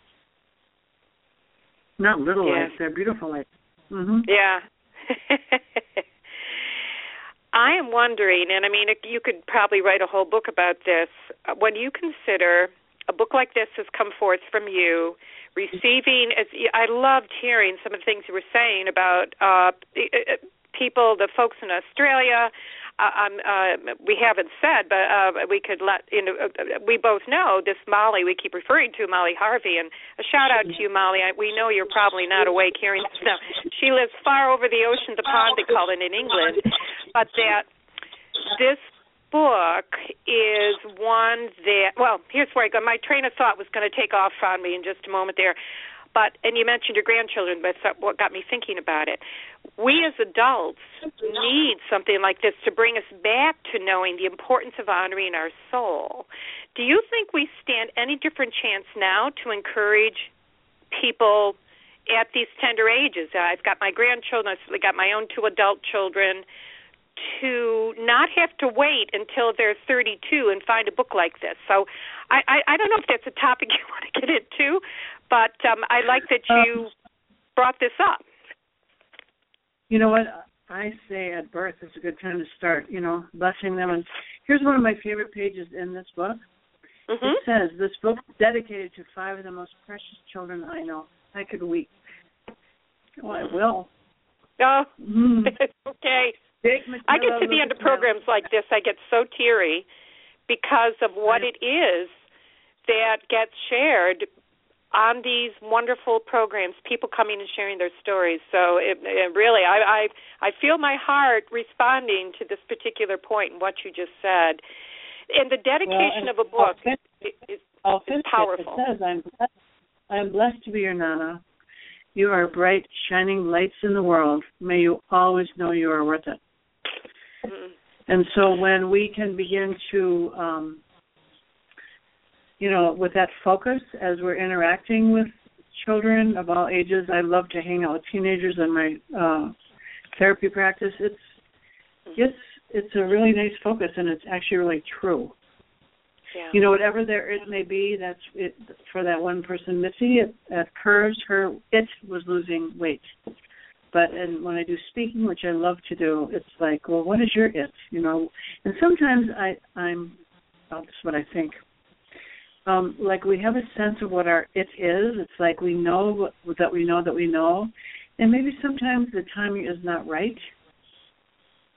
Not little light, they're beautiful light. Mm-hmm. Yeah. I am wondering, and you could probably write a whole book about this, when you consider a book like this has come forth from you, receiving, I loved hearing some of the things you were saying about people, the folks in Australia. We haven't said, but we could let, we both know this Molly, we keep referring to Molly Harvey, and a shout out to you, Molly. We know you're probably not awake hearing this now. She lives far over the ocean, the pond, they call it in England, but that this book is one that, well, here's where I go. My train of thought was going to take off on me in just a moment there. And you mentioned your grandchildren, but what got me thinking about it. We as adults need something like this to bring us back to knowing the importance of honoring our soul. Do you think we stand any different chance now to encourage people at these tender ages? I've got my grandchildren, I've got my own 2 adult children, to not have to wait until they're 32 and find a book like this. So I don't know if that's a topic you want to get into, but I like that you brought this up. You know what? I say at birth is a good time to start, blessing them. And here's one of my favorite pages in this book. It says, this book is dedicated to 5 of the most precious children I know. I could weep. Oh, I will. Oh, okay. I get to the end of programs like this, I get so teary because of what it is that gets shared on these wonderful programs, people coming and sharing their stories. So it really, I feel my heart responding to this particular point and what you just said. And the dedication of a book is powerful. It says, I'm blessed to be your Nana. You are bright, shining lights in the world. May you always know you are worth it. And so when we can begin to, with that focus as we're interacting with children of all ages, I love to hang out with teenagers in my therapy practice. It's a really nice focus, and it's actually really true. Yeah. Whatever it may be, that's it for that one person, Missy. At Curves, it was losing weight. But when I do speaking, which I love to do, it's like, well, what is your it? And sometimes this is what I think. Like we have a sense of what our it is. It's like we know that we know that we know. And maybe sometimes the timing is not right.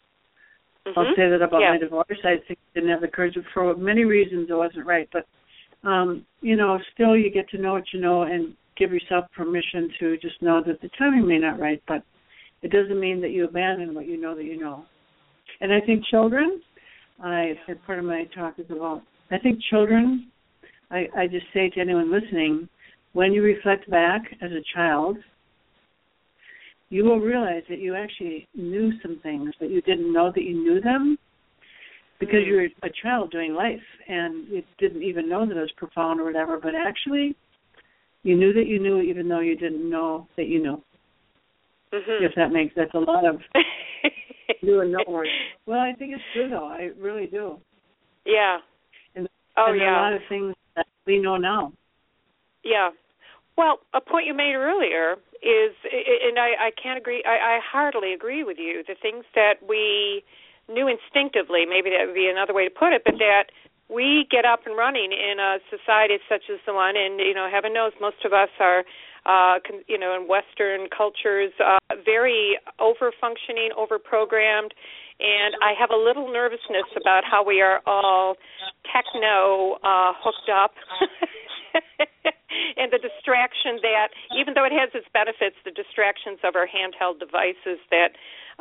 I'll say that about my divorce. I think I didn't have the courage for many reasons it wasn't right. But still you get to know what you know and give yourself permission to just know that the timing may not right, but it doesn't mean that you abandon what you know that you know. And I think children, part of my talk is about, I think children, I just say to anyone listening, when you reflect back as a child, you will realize that you actually knew some things, but you didn't know that you knew them because you were a child doing life and you didn't even know that it was profound or whatever, but actually you knew that you knew even though you didn't know that you knew. Mm-hmm. If that makes, that's a lot of do and know words. Well, I think it's true, though. I really do. Yeah. And a lot of things that we know now. Yeah. Well, a point you made earlier is, and I can't agree, I heartily agree with you, the things that we knew instinctively, maybe that would be another way to put it, but that we get up and running in a society such as the one, and, heaven knows most of us are, in Western cultures, very over-functioning, over-programmed, and I have a little nervousness about how we are all techno hooked up. And the distraction that, even though it has its benefits, the distractions of our handheld devices that,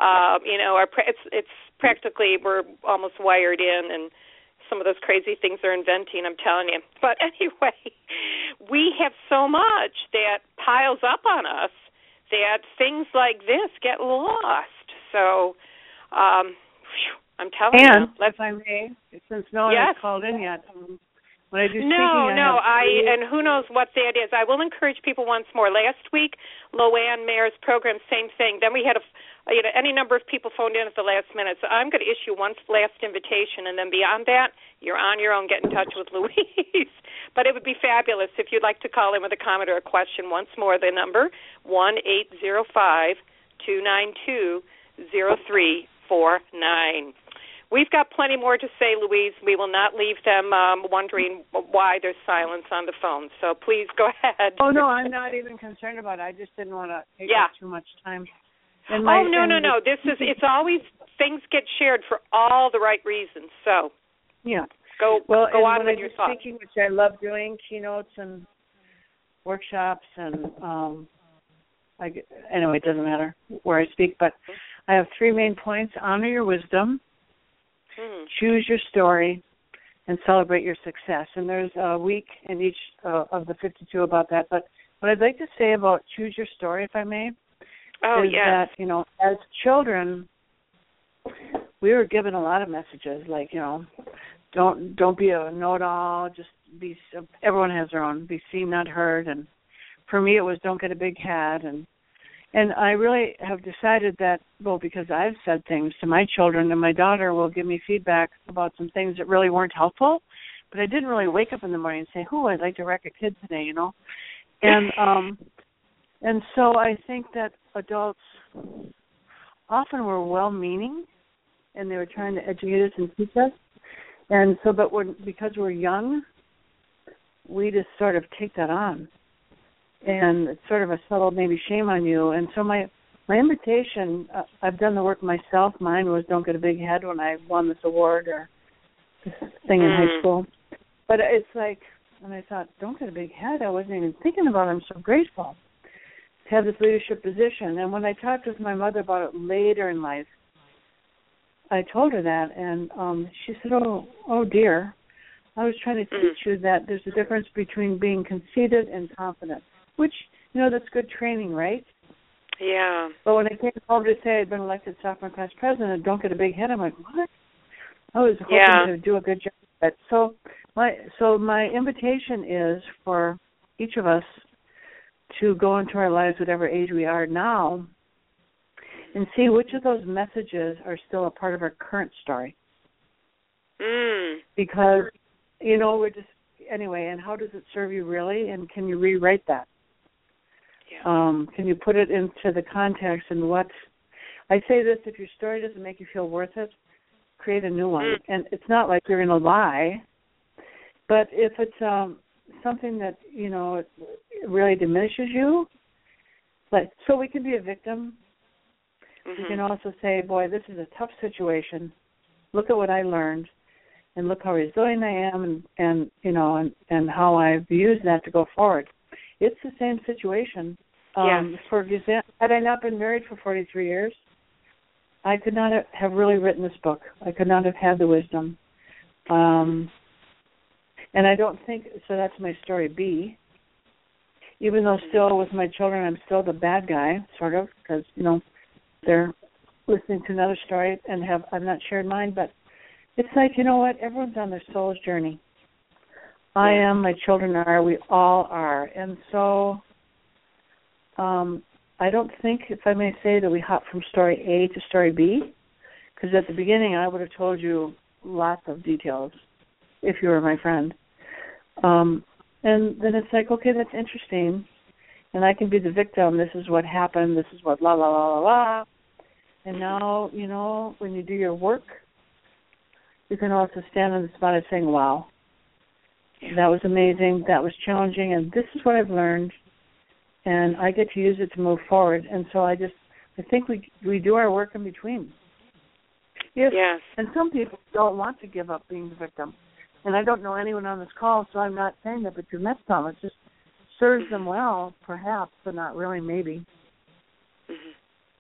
it's practically, we're almost wired in, and some of those crazy things they're inventing, I'm telling you. But anyway, we have so much that piles up on us that things like this get lost. So, I'm telling you. And, if I may, since no one has called in yet, when I do speaking, and who knows what that is. I will encourage people once more. Last week, Loanne Mayer's program, same thing. Then we had any number of people phoned in at the last minute. So I'm going to issue one last invitation, and then beyond that, you're on your own. Get in touch with Louise. But it would be fabulous if you'd like to call in with a comment or a question. Once more, the number 1-805-292-0349. We've got plenty more to say, Louise. We will not leave them wondering why there's silence on the phone. So please go ahead. Oh, no, I'm not even concerned about it. I just didn't want to take up too much time. No. It's always, things get shared for all the right reasons. So go on with your thoughts. Speaking, which I love doing, keynotes and workshops and anyway, it doesn't matter where I speak, but I have 3 main points. Honor your wisdom. Choose your story, and celebrate your success. And there's a week in each of the 52 about that. But what I'd like to say about choose your story, if I may, is that, as children, we were given a lot of messages like, don't be a know-it-all, just be, everyone has their own, be seen, not heard. And for me, it was don't get a big head. And I really have decided that, because I've said things to my children, and my daughter will give me feedback about some things that really weren't helpful, but I didn't really wake up in the morning and say, I'd like to wreck a kid today, And so I think that adults often were well-meaning, and they were trying to educate us and teach us. And so, because we're young, we just sort of take that on. And it's sort of a subtle maybe shame on you. And so my invitation, I've done the work myself. Mine was don't get a big head when I won this award or this thing in high school. But it's like, and I thought, don't get a big head. I wasn't even thinking about it. I'm so grateful to have this leadership position. And when I talked with my mother about it later in life, I told her that, and she said, oh dear, I was trying to teach you that there's a difference between being conceited and confident. Which, that's good training, right? Yeah. But when I came home to say I'd been elected sophomore class president, don't get a big head, I'm like, what? I was hoping to do a good job at it. So my invitation is for each of us to go into our lives, whatever age we are now, and see which of those messages are still a part of our current story. Because, we're just, anyway, and how does it serve you really, and can you rewrite that? Can you put it into the context and what I say this, if your story doesn't make you feel worth it, create a new one. And it's not like you're going to lie, but if it's something that, it really diminishes you, so we can be a victim. We can also say, boy, this is a tough situation. Look at what I learned. and look how resilient I am, and you know, and how I've used that to go forward. It's the same situation. Yes. For example, had I not been married for 43 years, I could not have really written this book. I could not have had the wisdom. And I don't think, so that's my story B. Even though still with my children, I'm still the bad guy, sort of, because, you know, they're listening to another story and I've not shared mine, but it's like, you know what, everyone's on their soul's journey. I am, my children are, we all are. And so I don't think, if I may say, that we hop from story A to story B, because at the beginning I would have told you lots of details if you were my friend. And then it's like, okay, that's interesting, and I can be the victim. This is what happened. This is what la, la, la, la, la. And now, you know, when you do your work, you can also stand on the spot and saying, wow, that was amazing, that was challenging, and this is what I've learned. And I get to use it to move forward. And so I think we do our work in between. Yes. And some people don't want to give up being the victim. And I don't know anyone on this call, so I'm not saying that, but you met some. It just serves them well, perhaps, but not really, maybe. Mm-hmm.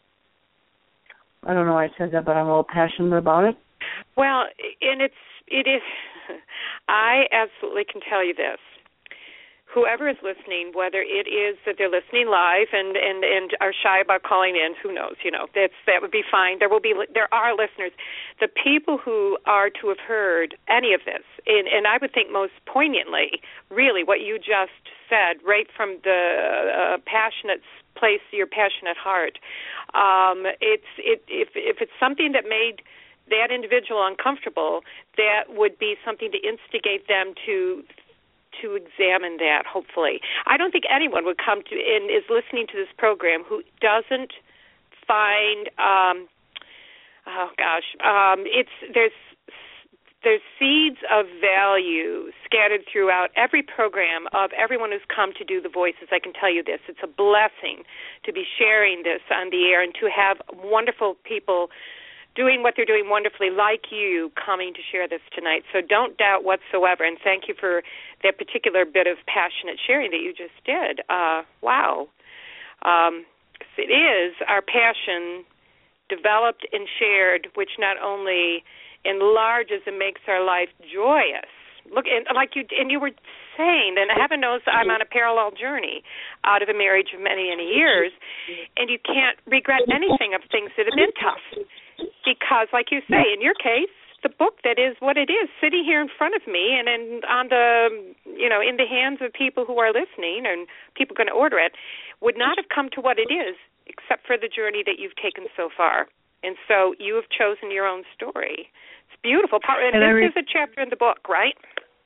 I don't know why I said that, but I'm a little passionate about it. Well, and it is, I absolutely can tell you this. Whoever is listening, whether it is that they're listening live and are shy about calling in, who knows, you know, that would be fine. There are listeners. The people who are to have heard any of this, and I would think most poignantly, really, what you just said, right from the passionate place, your passionate heart, if it's something that made that individual uncomfortable, that would be something to instigate them to examine that, hopefully. I don't think anyone would come to and is listening to this program who doesn't find there's seeds of value scattered throughout every program of everyone who's come to do the voices. I can tell you this. It's a blessing to be sharing this on the air and to have wonderful people doing what they're doing wonderfully, like you, coming to share this tonight. So don't doubt whatsoever, and thank you for that particular bit of passionate sharing that you just did. Wow. It is our passion developed and shared, which not only enlarges and makes our life joyous. Look, and like you were saying, and heaven knows I'm on a parallel journey out of a marriage of many, many years, and you can't regret anything of things that have been tough. Because, like you say, in your case, the book that is what it is, sitting here in front of me, and in the hands of people who are listening and people going to order it, would not have come to what it is except for the journey that you've taken so far. And so you have chosen your own story. It's beautiful. And this is a chapter in the book, right?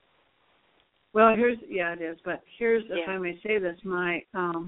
Well, it is. But here's, if I may say this, my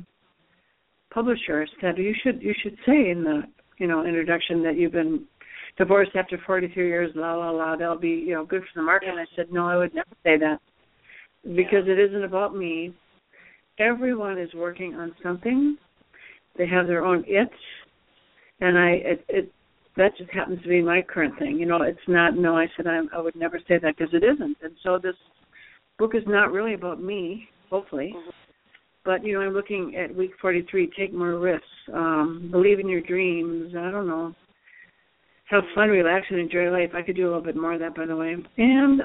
publisher said you should say in the introduction that you've been divorced after 43 years, la, la, la, that'll be, good for the market. And I said, no, I would never say that because it isn't about me. Everyone is working on something. They have their own itch. And that just happens to be my current thing. It's not, no, I said I would never say that because it isn't. And so this book is not really about me, hopefully. Mm-hmm. But, I'm looking at week 43, take more risks, believe in your dreams, I don't know, have fun, relax, and enjoy life. I could do a little bit more of that, by the way. And,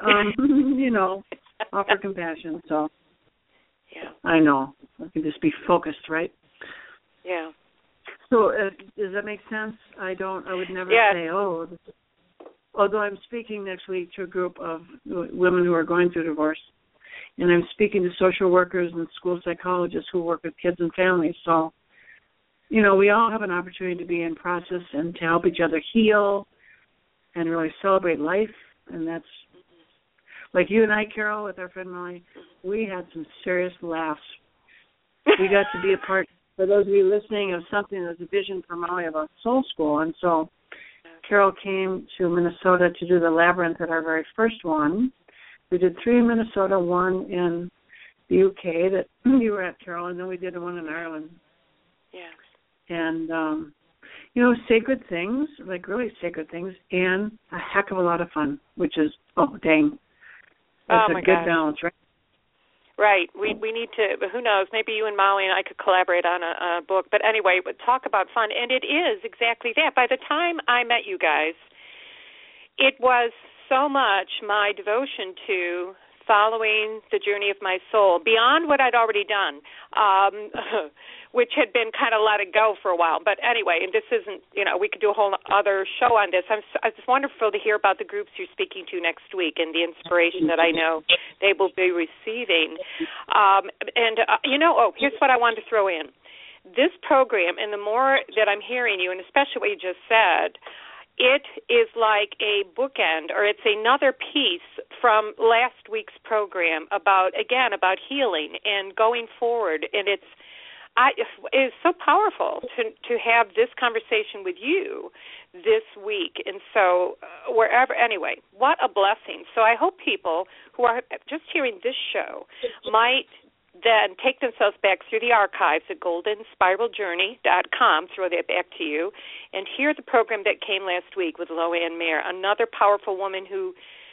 offer compassion. So, I know. I can just be focused, right? Yeah. So, does that make sense? I would never say, although I'm speaking next week to a group of women who are going through divorce. And I'm speaking to social workers and school psychologists who work with kids and families. So, we all have an opportunity to be in process and to help each other heal and really celebrate life. And that's, like you and I, Carol, with our friend Molly, we had some serious laughs. We got to be a part, for those of you listening, of something that was a vision for Molly about Soul School. And so Carol came to Minnesota to do the Labyrinth at our very first one. We did 3 in Minnesota, 1 in the UK that you were at, Carol, and then we did one in Ireland. Yes. And sacred things, like really sacred things, and a heck of a lot of fun, which is, dang. That's a good balance, right? Right. We need to, who knows, maybe you and Molly and I could collaborate on a book. But anyway, talk about fun. And it is exactly that. By the time I met you guys, it was so much my devotion to following the journey of my soul beyond what I'd already done, which had been kind of let it go for a while. But anyway, and this isn't, we could do a whole other show on this. It's wonderful to hear about the groups you're speaking to next week and the inspiration that I know they will be receiving. Here's what I wanted to throw in. This program, and the more that I'm hearing you, and especially what you just said, it is like a bookend, or it's another piece from last week's program about healing and going forward. And it is so powerful to have this conversation with you this week. And so anyway, what a blessing. So I hope people who are just hearing this show might then take themselves back through the archives at goldenspiraljourney.com, throw that back to you, and hear the program that came last week with Lo-Ann Mayer, another powerful woman who,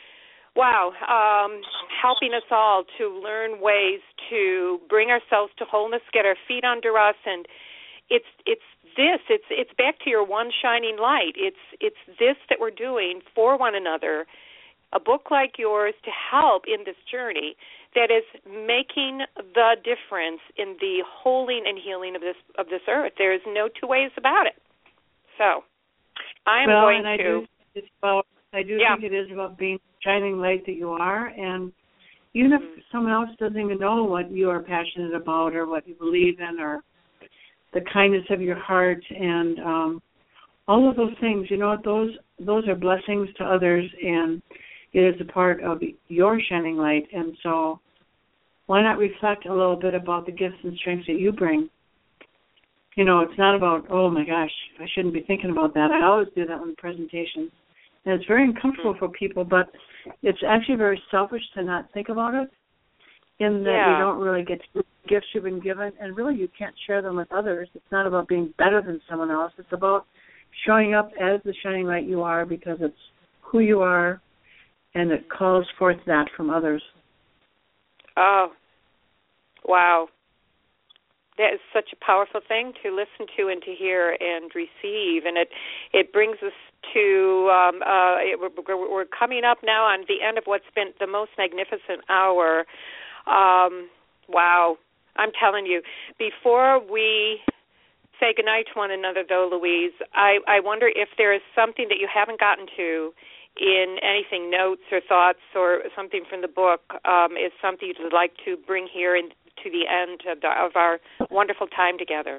helping us all to learn ways to bring ourselves to wholeness, get our feet under us, and it's back to your one shining light. It's this that we're doing for one another, a book like yours to help in this journey that is making the difference in the holding and healing of this earth. There is no two ways about it. So I do think it is about being the shining light that you are, and even if someone else doesn't even know what you are passionate about or what you believe in or the kindness of your heart and all of those things, those are blessings to others, and it is a part of your shining light. And so why not reflect a little bit about the gifts and strengths that you bring? It's not about, oh, my gosh, I shouldn't be thinking about that. I always do that in presentations. And it's very uncomfortable for people, but it's actually very selfish to not think about it, in that you don't really get the gifts you've been given, and really you can't share them with others. It's not about being better than someone else. It's about showing up as the shining light you are, because it's who you are, and it calls forth that from others. Oh, wow. That is such a powerful thing to listen to and to hear and receive. And it brings us to, we're coming up now on the end of what's been the most magnificent hour. Wow. I'm telling you, before we say goodnight to one another, though, Louise, I wonder if there is something that you haven't gotten to in anything, notes or thoughts or something from the book, is something you'd like to bring here to the end of our wonderful time together.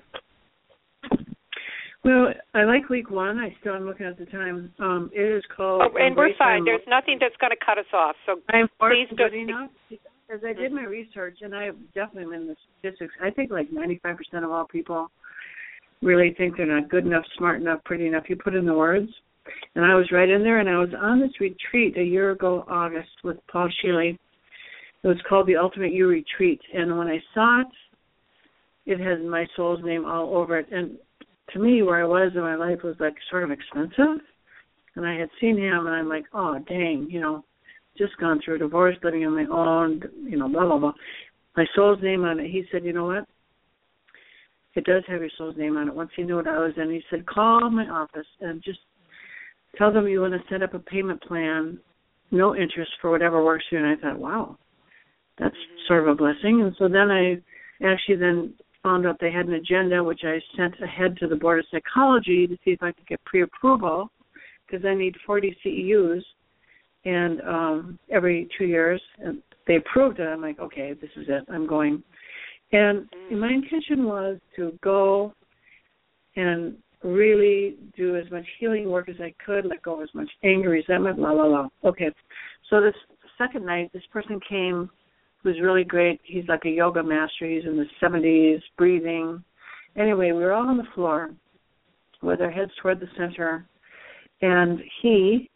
Well, I like week one. I'm looking at the time. It is called... Oh, and we're fine. There's nothing that's going to cut us off. So please don't... As I did my research, and I definitely am in the statistics, I think like 95% of all people really think they're not good enough, smart enough, pretty enough. You put in the words. And I was right in there, and I was on this retreat a year ago, August, with Paul Sheely. It was called the Ultimate You Retreat. And when I saw it, it had my soul's name all over it. And to me, where I was in my life was like sort of expensive. And I had seen him, and I'm like, oh, dang, just gone through a divorce, living on my own, blah, blah, blah. My soul's name on it. He said, you know what? It does have your soul's name on it. Once he knew what I was in, he said, call my office and just tell them you want to set up a payment plan, no interest, for whatever works for you. And I thought, wow, that's sort of a blessing. And so then I actually found out they had an agenda, which I sent ahead to the Board of Psychology to see if I could get pre-approval, because I need 40 CEUs and every 2 years. And they approved it. I'm like, okay, this is it. I'm going. And my intention was to go and really do as much healing work as I could, let go of as much anger, resentment, blah, blah, blah. Okay. So this second night, this person came who's really great. He's like a yoga master. He's in the 70s, breathing. Anyway, we were all on the floor with our heads toward the center. And we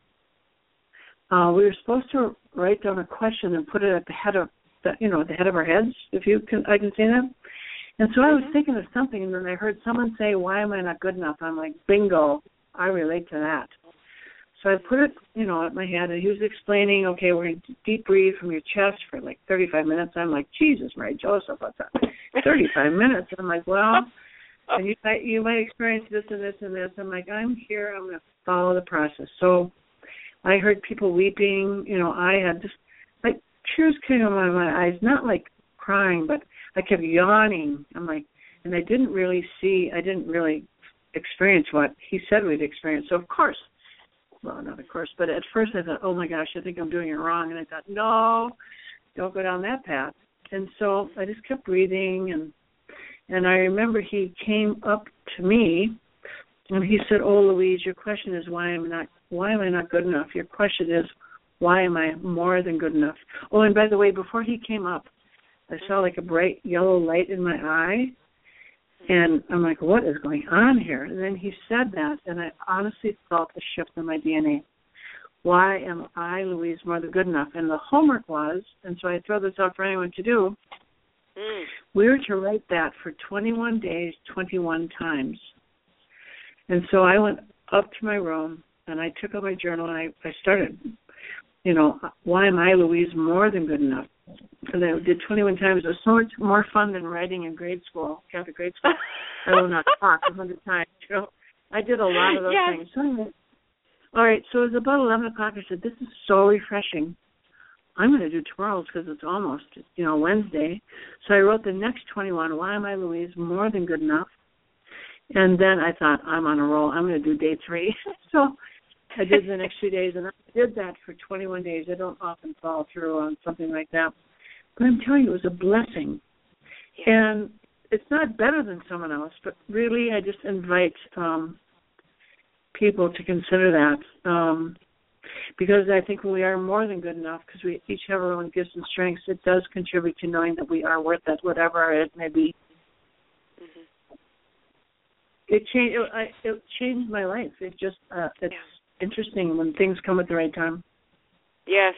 were supposed to write down a question and put it at the head of the head of our heads, I can say that. And so I was thinking of something, and then I heard someone say, why am I not good enough? I'm like, bingo, I relate to that. So I put it, at my head, and he was explaining, okay, we're going to deep breathe from your chest for like 35 minutes. I'm like, Jesus, Mary Joseph, what's that? 35 minutes. I'm like, well, and you might experience this and this and this. I'm like, I'm here. I'm going to follow the process. So I heard people weeping. I had just, like, tears came out of my eyes, not like crying, but I kept yawning. I'm like, and I didn't really experience what he said we'd experience. So, of course, well, not of course, but at first I thought, oh, my gosh, I think I'm doing it wrong. And I thought, no, don't go down that path. And so I just kept breathing, and I remember he came up to me, and he said, oh, Louise, your question is why am I not good enough? Your question is, why am I more than good enough? Oh, and by the way, before he came up, I saw like a bright yellow light in my eye, and I'm like, what is going on here? And then he said that, and I honestly felt a shift in my DNA. Why am I, Louise, more than good enough? And the homework was, and so I throw this out for anyone to do, we were to write that for 21 days, 21 times. And so I went up to my room, and I took out my journal, and I started, why am I, Louise, more than good enough? And I did 21 times. It was so much more fun than writing in grade school, Catholic grade school. I will not talk 100 times. I did a lot of those things. So anyway, all right, so it was about 11 o'clock. I said, this is so refreshing. I'm going to do tomorrow's because it's almost, Wednesday. So I wrote the next 21, why am I, Louise, more than good enough? And then I thought, I'm on a roll. I'm going to do day 3. So I did the next 2 days, and I did that for 21 days. I don't often follow through on something like that. But I'm telling you, it was a blessing. Yeah. And it's not better than someone else, but really I just invite people to consider that. Because I think when we are more than good enough, because we each have our own gifts and strengths, it does contribute to knowing that we are worth it, whatever it may be. It changed my life. It's interesting when things come at the right time. Yes,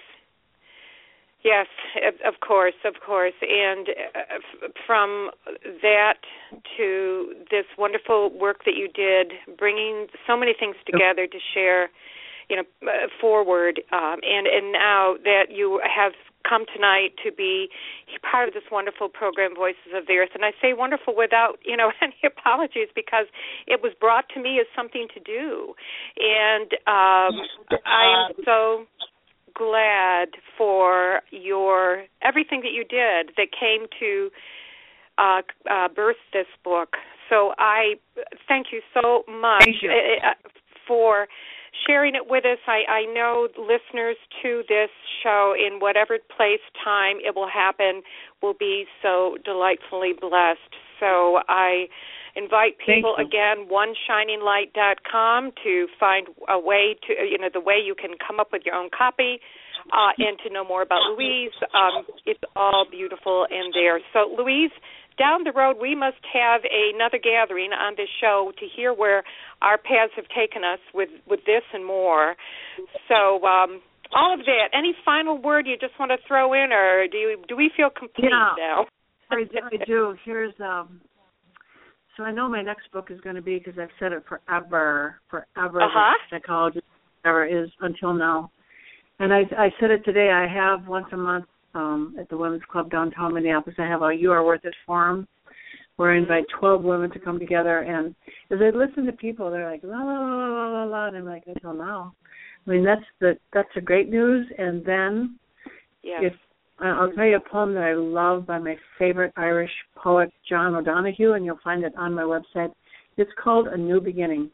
of course. And from that to this wonderful work that you did, bringing so many things together to share, forward, and now that you have come tonight to be part of this wonderful program, Voices of the Earth. And I say wonderful without, any apologies, because it was brought to me as something to do. And I am so glad for everything that you did that came to birth this book. So I thank you so much for sharing it with us. I know listeners to this show, in whatever place, time it will happen, will be so delightfully blessed. So I invite people, again, oneshininglight.com, to find a way to, the way you can come up with your own copy and to know more about Louise. It's all beautiful in there. So, Louise, down the road, we must have another gathering on this show to hear where our paths have taken us with this and more. So all of that. Any final word you just want to throw in, or do we feel complete now? I do. Here's so I know my next book is going to be, because I've said it forever, psychology forever is until now. And I said it today. I have once a month at the Women's Club downtown Minneapolis, I have a You Are Worth It forum where I invite 12 women to come together. And as I listen to people, they're like, la, la, la, la, la, la, and I'm like, until now. I mean, that's the great news. And then if I'll tell you a poem that I love by my favorite Irish poet, John O'Donoghue, and you'll find it on my website. It's called A New Beginning.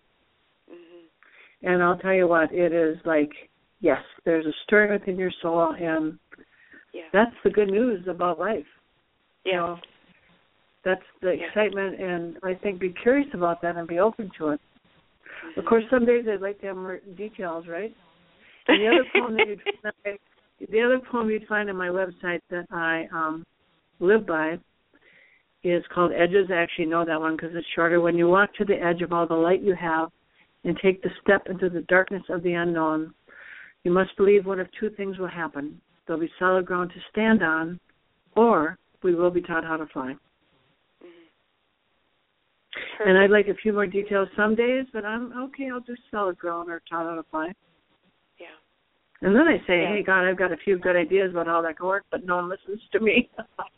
And I'll tell you what, it is like, yes, there's a stirring within your soul, and that's the good news about life. That's the excitement, and I think be curious about that and be open to it. Of course, some days I'd like to have more details, right? And the other poem you'd find on my website that I live by is called Edges. I actually know that one because it's shorter. When you walk to the edge of all the light you have and take the step into the darkness of the unknown, you must believe one of two things will happen. There'll be solid ground to stand on, or we will be taught how to fly. Perfect. And I'd like a few more details some days, but I'm okay. I'll do salad grown or tomato pie. Yeah. And then I say, hey, God, I've got a few good ideas about how that can work, but no one listens to me.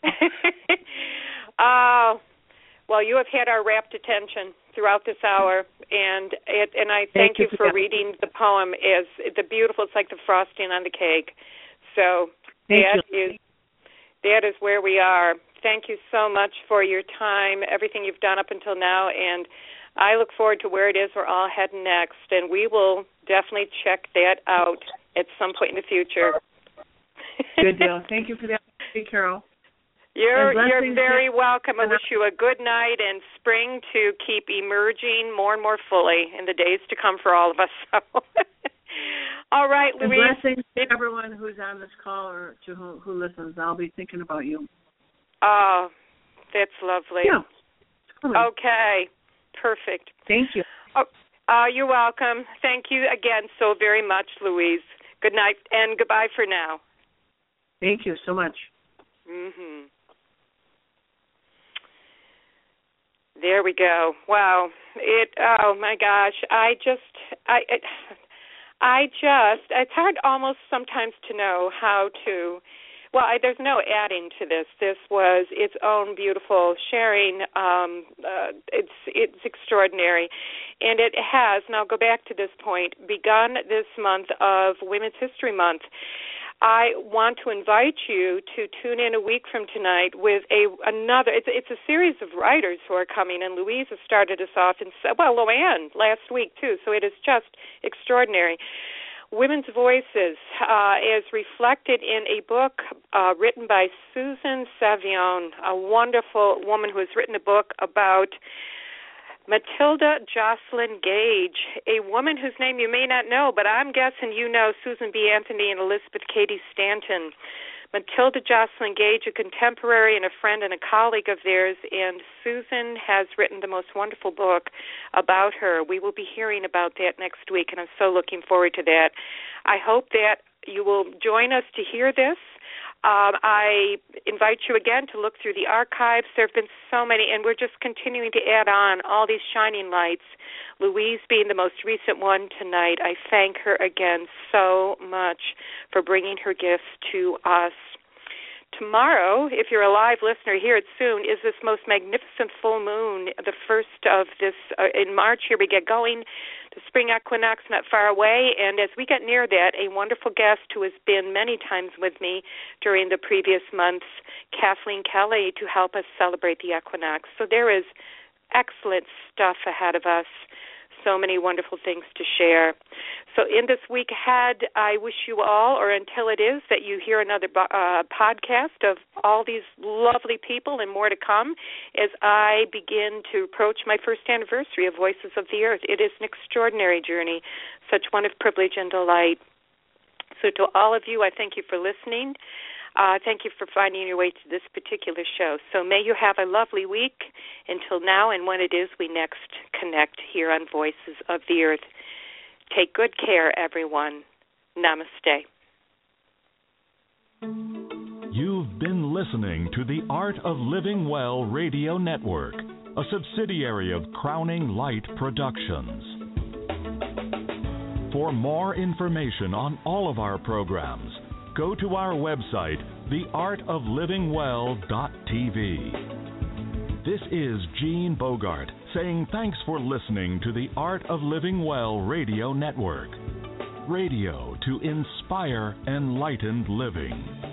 Well, you have had our rapt attention throughout this hour, and I thank you for reading the poem as the beautiful. It's like the frosting on the cake. So that is where we are. Thank you so much for your time, everything you've done up until now, and I look forward to where it is we're all heading next, and we will definitely check that out at some point in the future. Good deal. Thank you for the opportunity, Carol. You're very welcome. I wish you a good night and spring to keep emerging more and more fully in the days to come for all of us. So. All right, Louise. And blessings to everyone who's on this call or to who listens. I'll be thinking about you. Oh, that's lovely. Yeah. Okay. Perfect. Thank you. Oh, you're welcome. Thank you again so very much, Louise. Good night and goodbye for now. Thank you so much. Mhm. There we go. Wow. Oh my gosh. It's hard almost sometimes to know how to, there's no adding to this. This was its own beautiful sharing. It's extraordinary. And it has, and I'll go back to this point, begun this month of Women's History Month. I want to invite you to tune in a week from tonight with another. It's a series of writers who are coming, and Louise has started us off, Loanne last week too. So it is just extraordinary. Women's Voices is reflected in a book written by Susan Savion, a wonderful woman who has written a book about Matilda Jocelyn Gage, a woman whose name you may not know, but I'm guessing you know Susan B. Anthony and Elizabeth Cady Stanton. Matilda Jocelyn Gage, a contemporary and a friend and a colleague of theirs, and Susan has written the most wonderful book about her. We will be hearing about that next week, and I'm so looking forward to that. I hope that you will join us to hear this. I invite you again to look through the archives. There have been so many, and we're just continuing to add on all these shining lights, Louise being the most recent one tonight. I thank her again so much for bringing her gifts to us. Tomorrow, if you're a live listener, hear it soon, is this most magnificent full moon, the first of this, in March. Here we get going. The spring equinox not far away, and as we get near that, a wonderful guest who has been many times with me during the previous months, Kathleen Kelly, to help us celebrate the equinox. So there is excellent stuff ahead of us. So many wonderful things to share. So in this week ahead, I wish you all, or until it is, that you hear another podcast of all these lovely people and more to come as I begin to approach my first anniversary of Voices of the Earth. It is an extraordinary journey, such one of privilege and delight. So to all of you, I thank you for listening. Thank you for finding your way to this particular show. So may you have a lovely week until now and when it is we next connect here on Voices of the Earth. Take good care, everyone. Namaste. You've been listening to the Art of Living Well Radio Network, a subsidiary of Crowning Light Productions. For more information on all of our programs, go to our website, theartoflivingwell.tv. This is Gene Bogart saying thanks for listening to the Art of Living Well Radio Network. Radio to inspire enlightened living.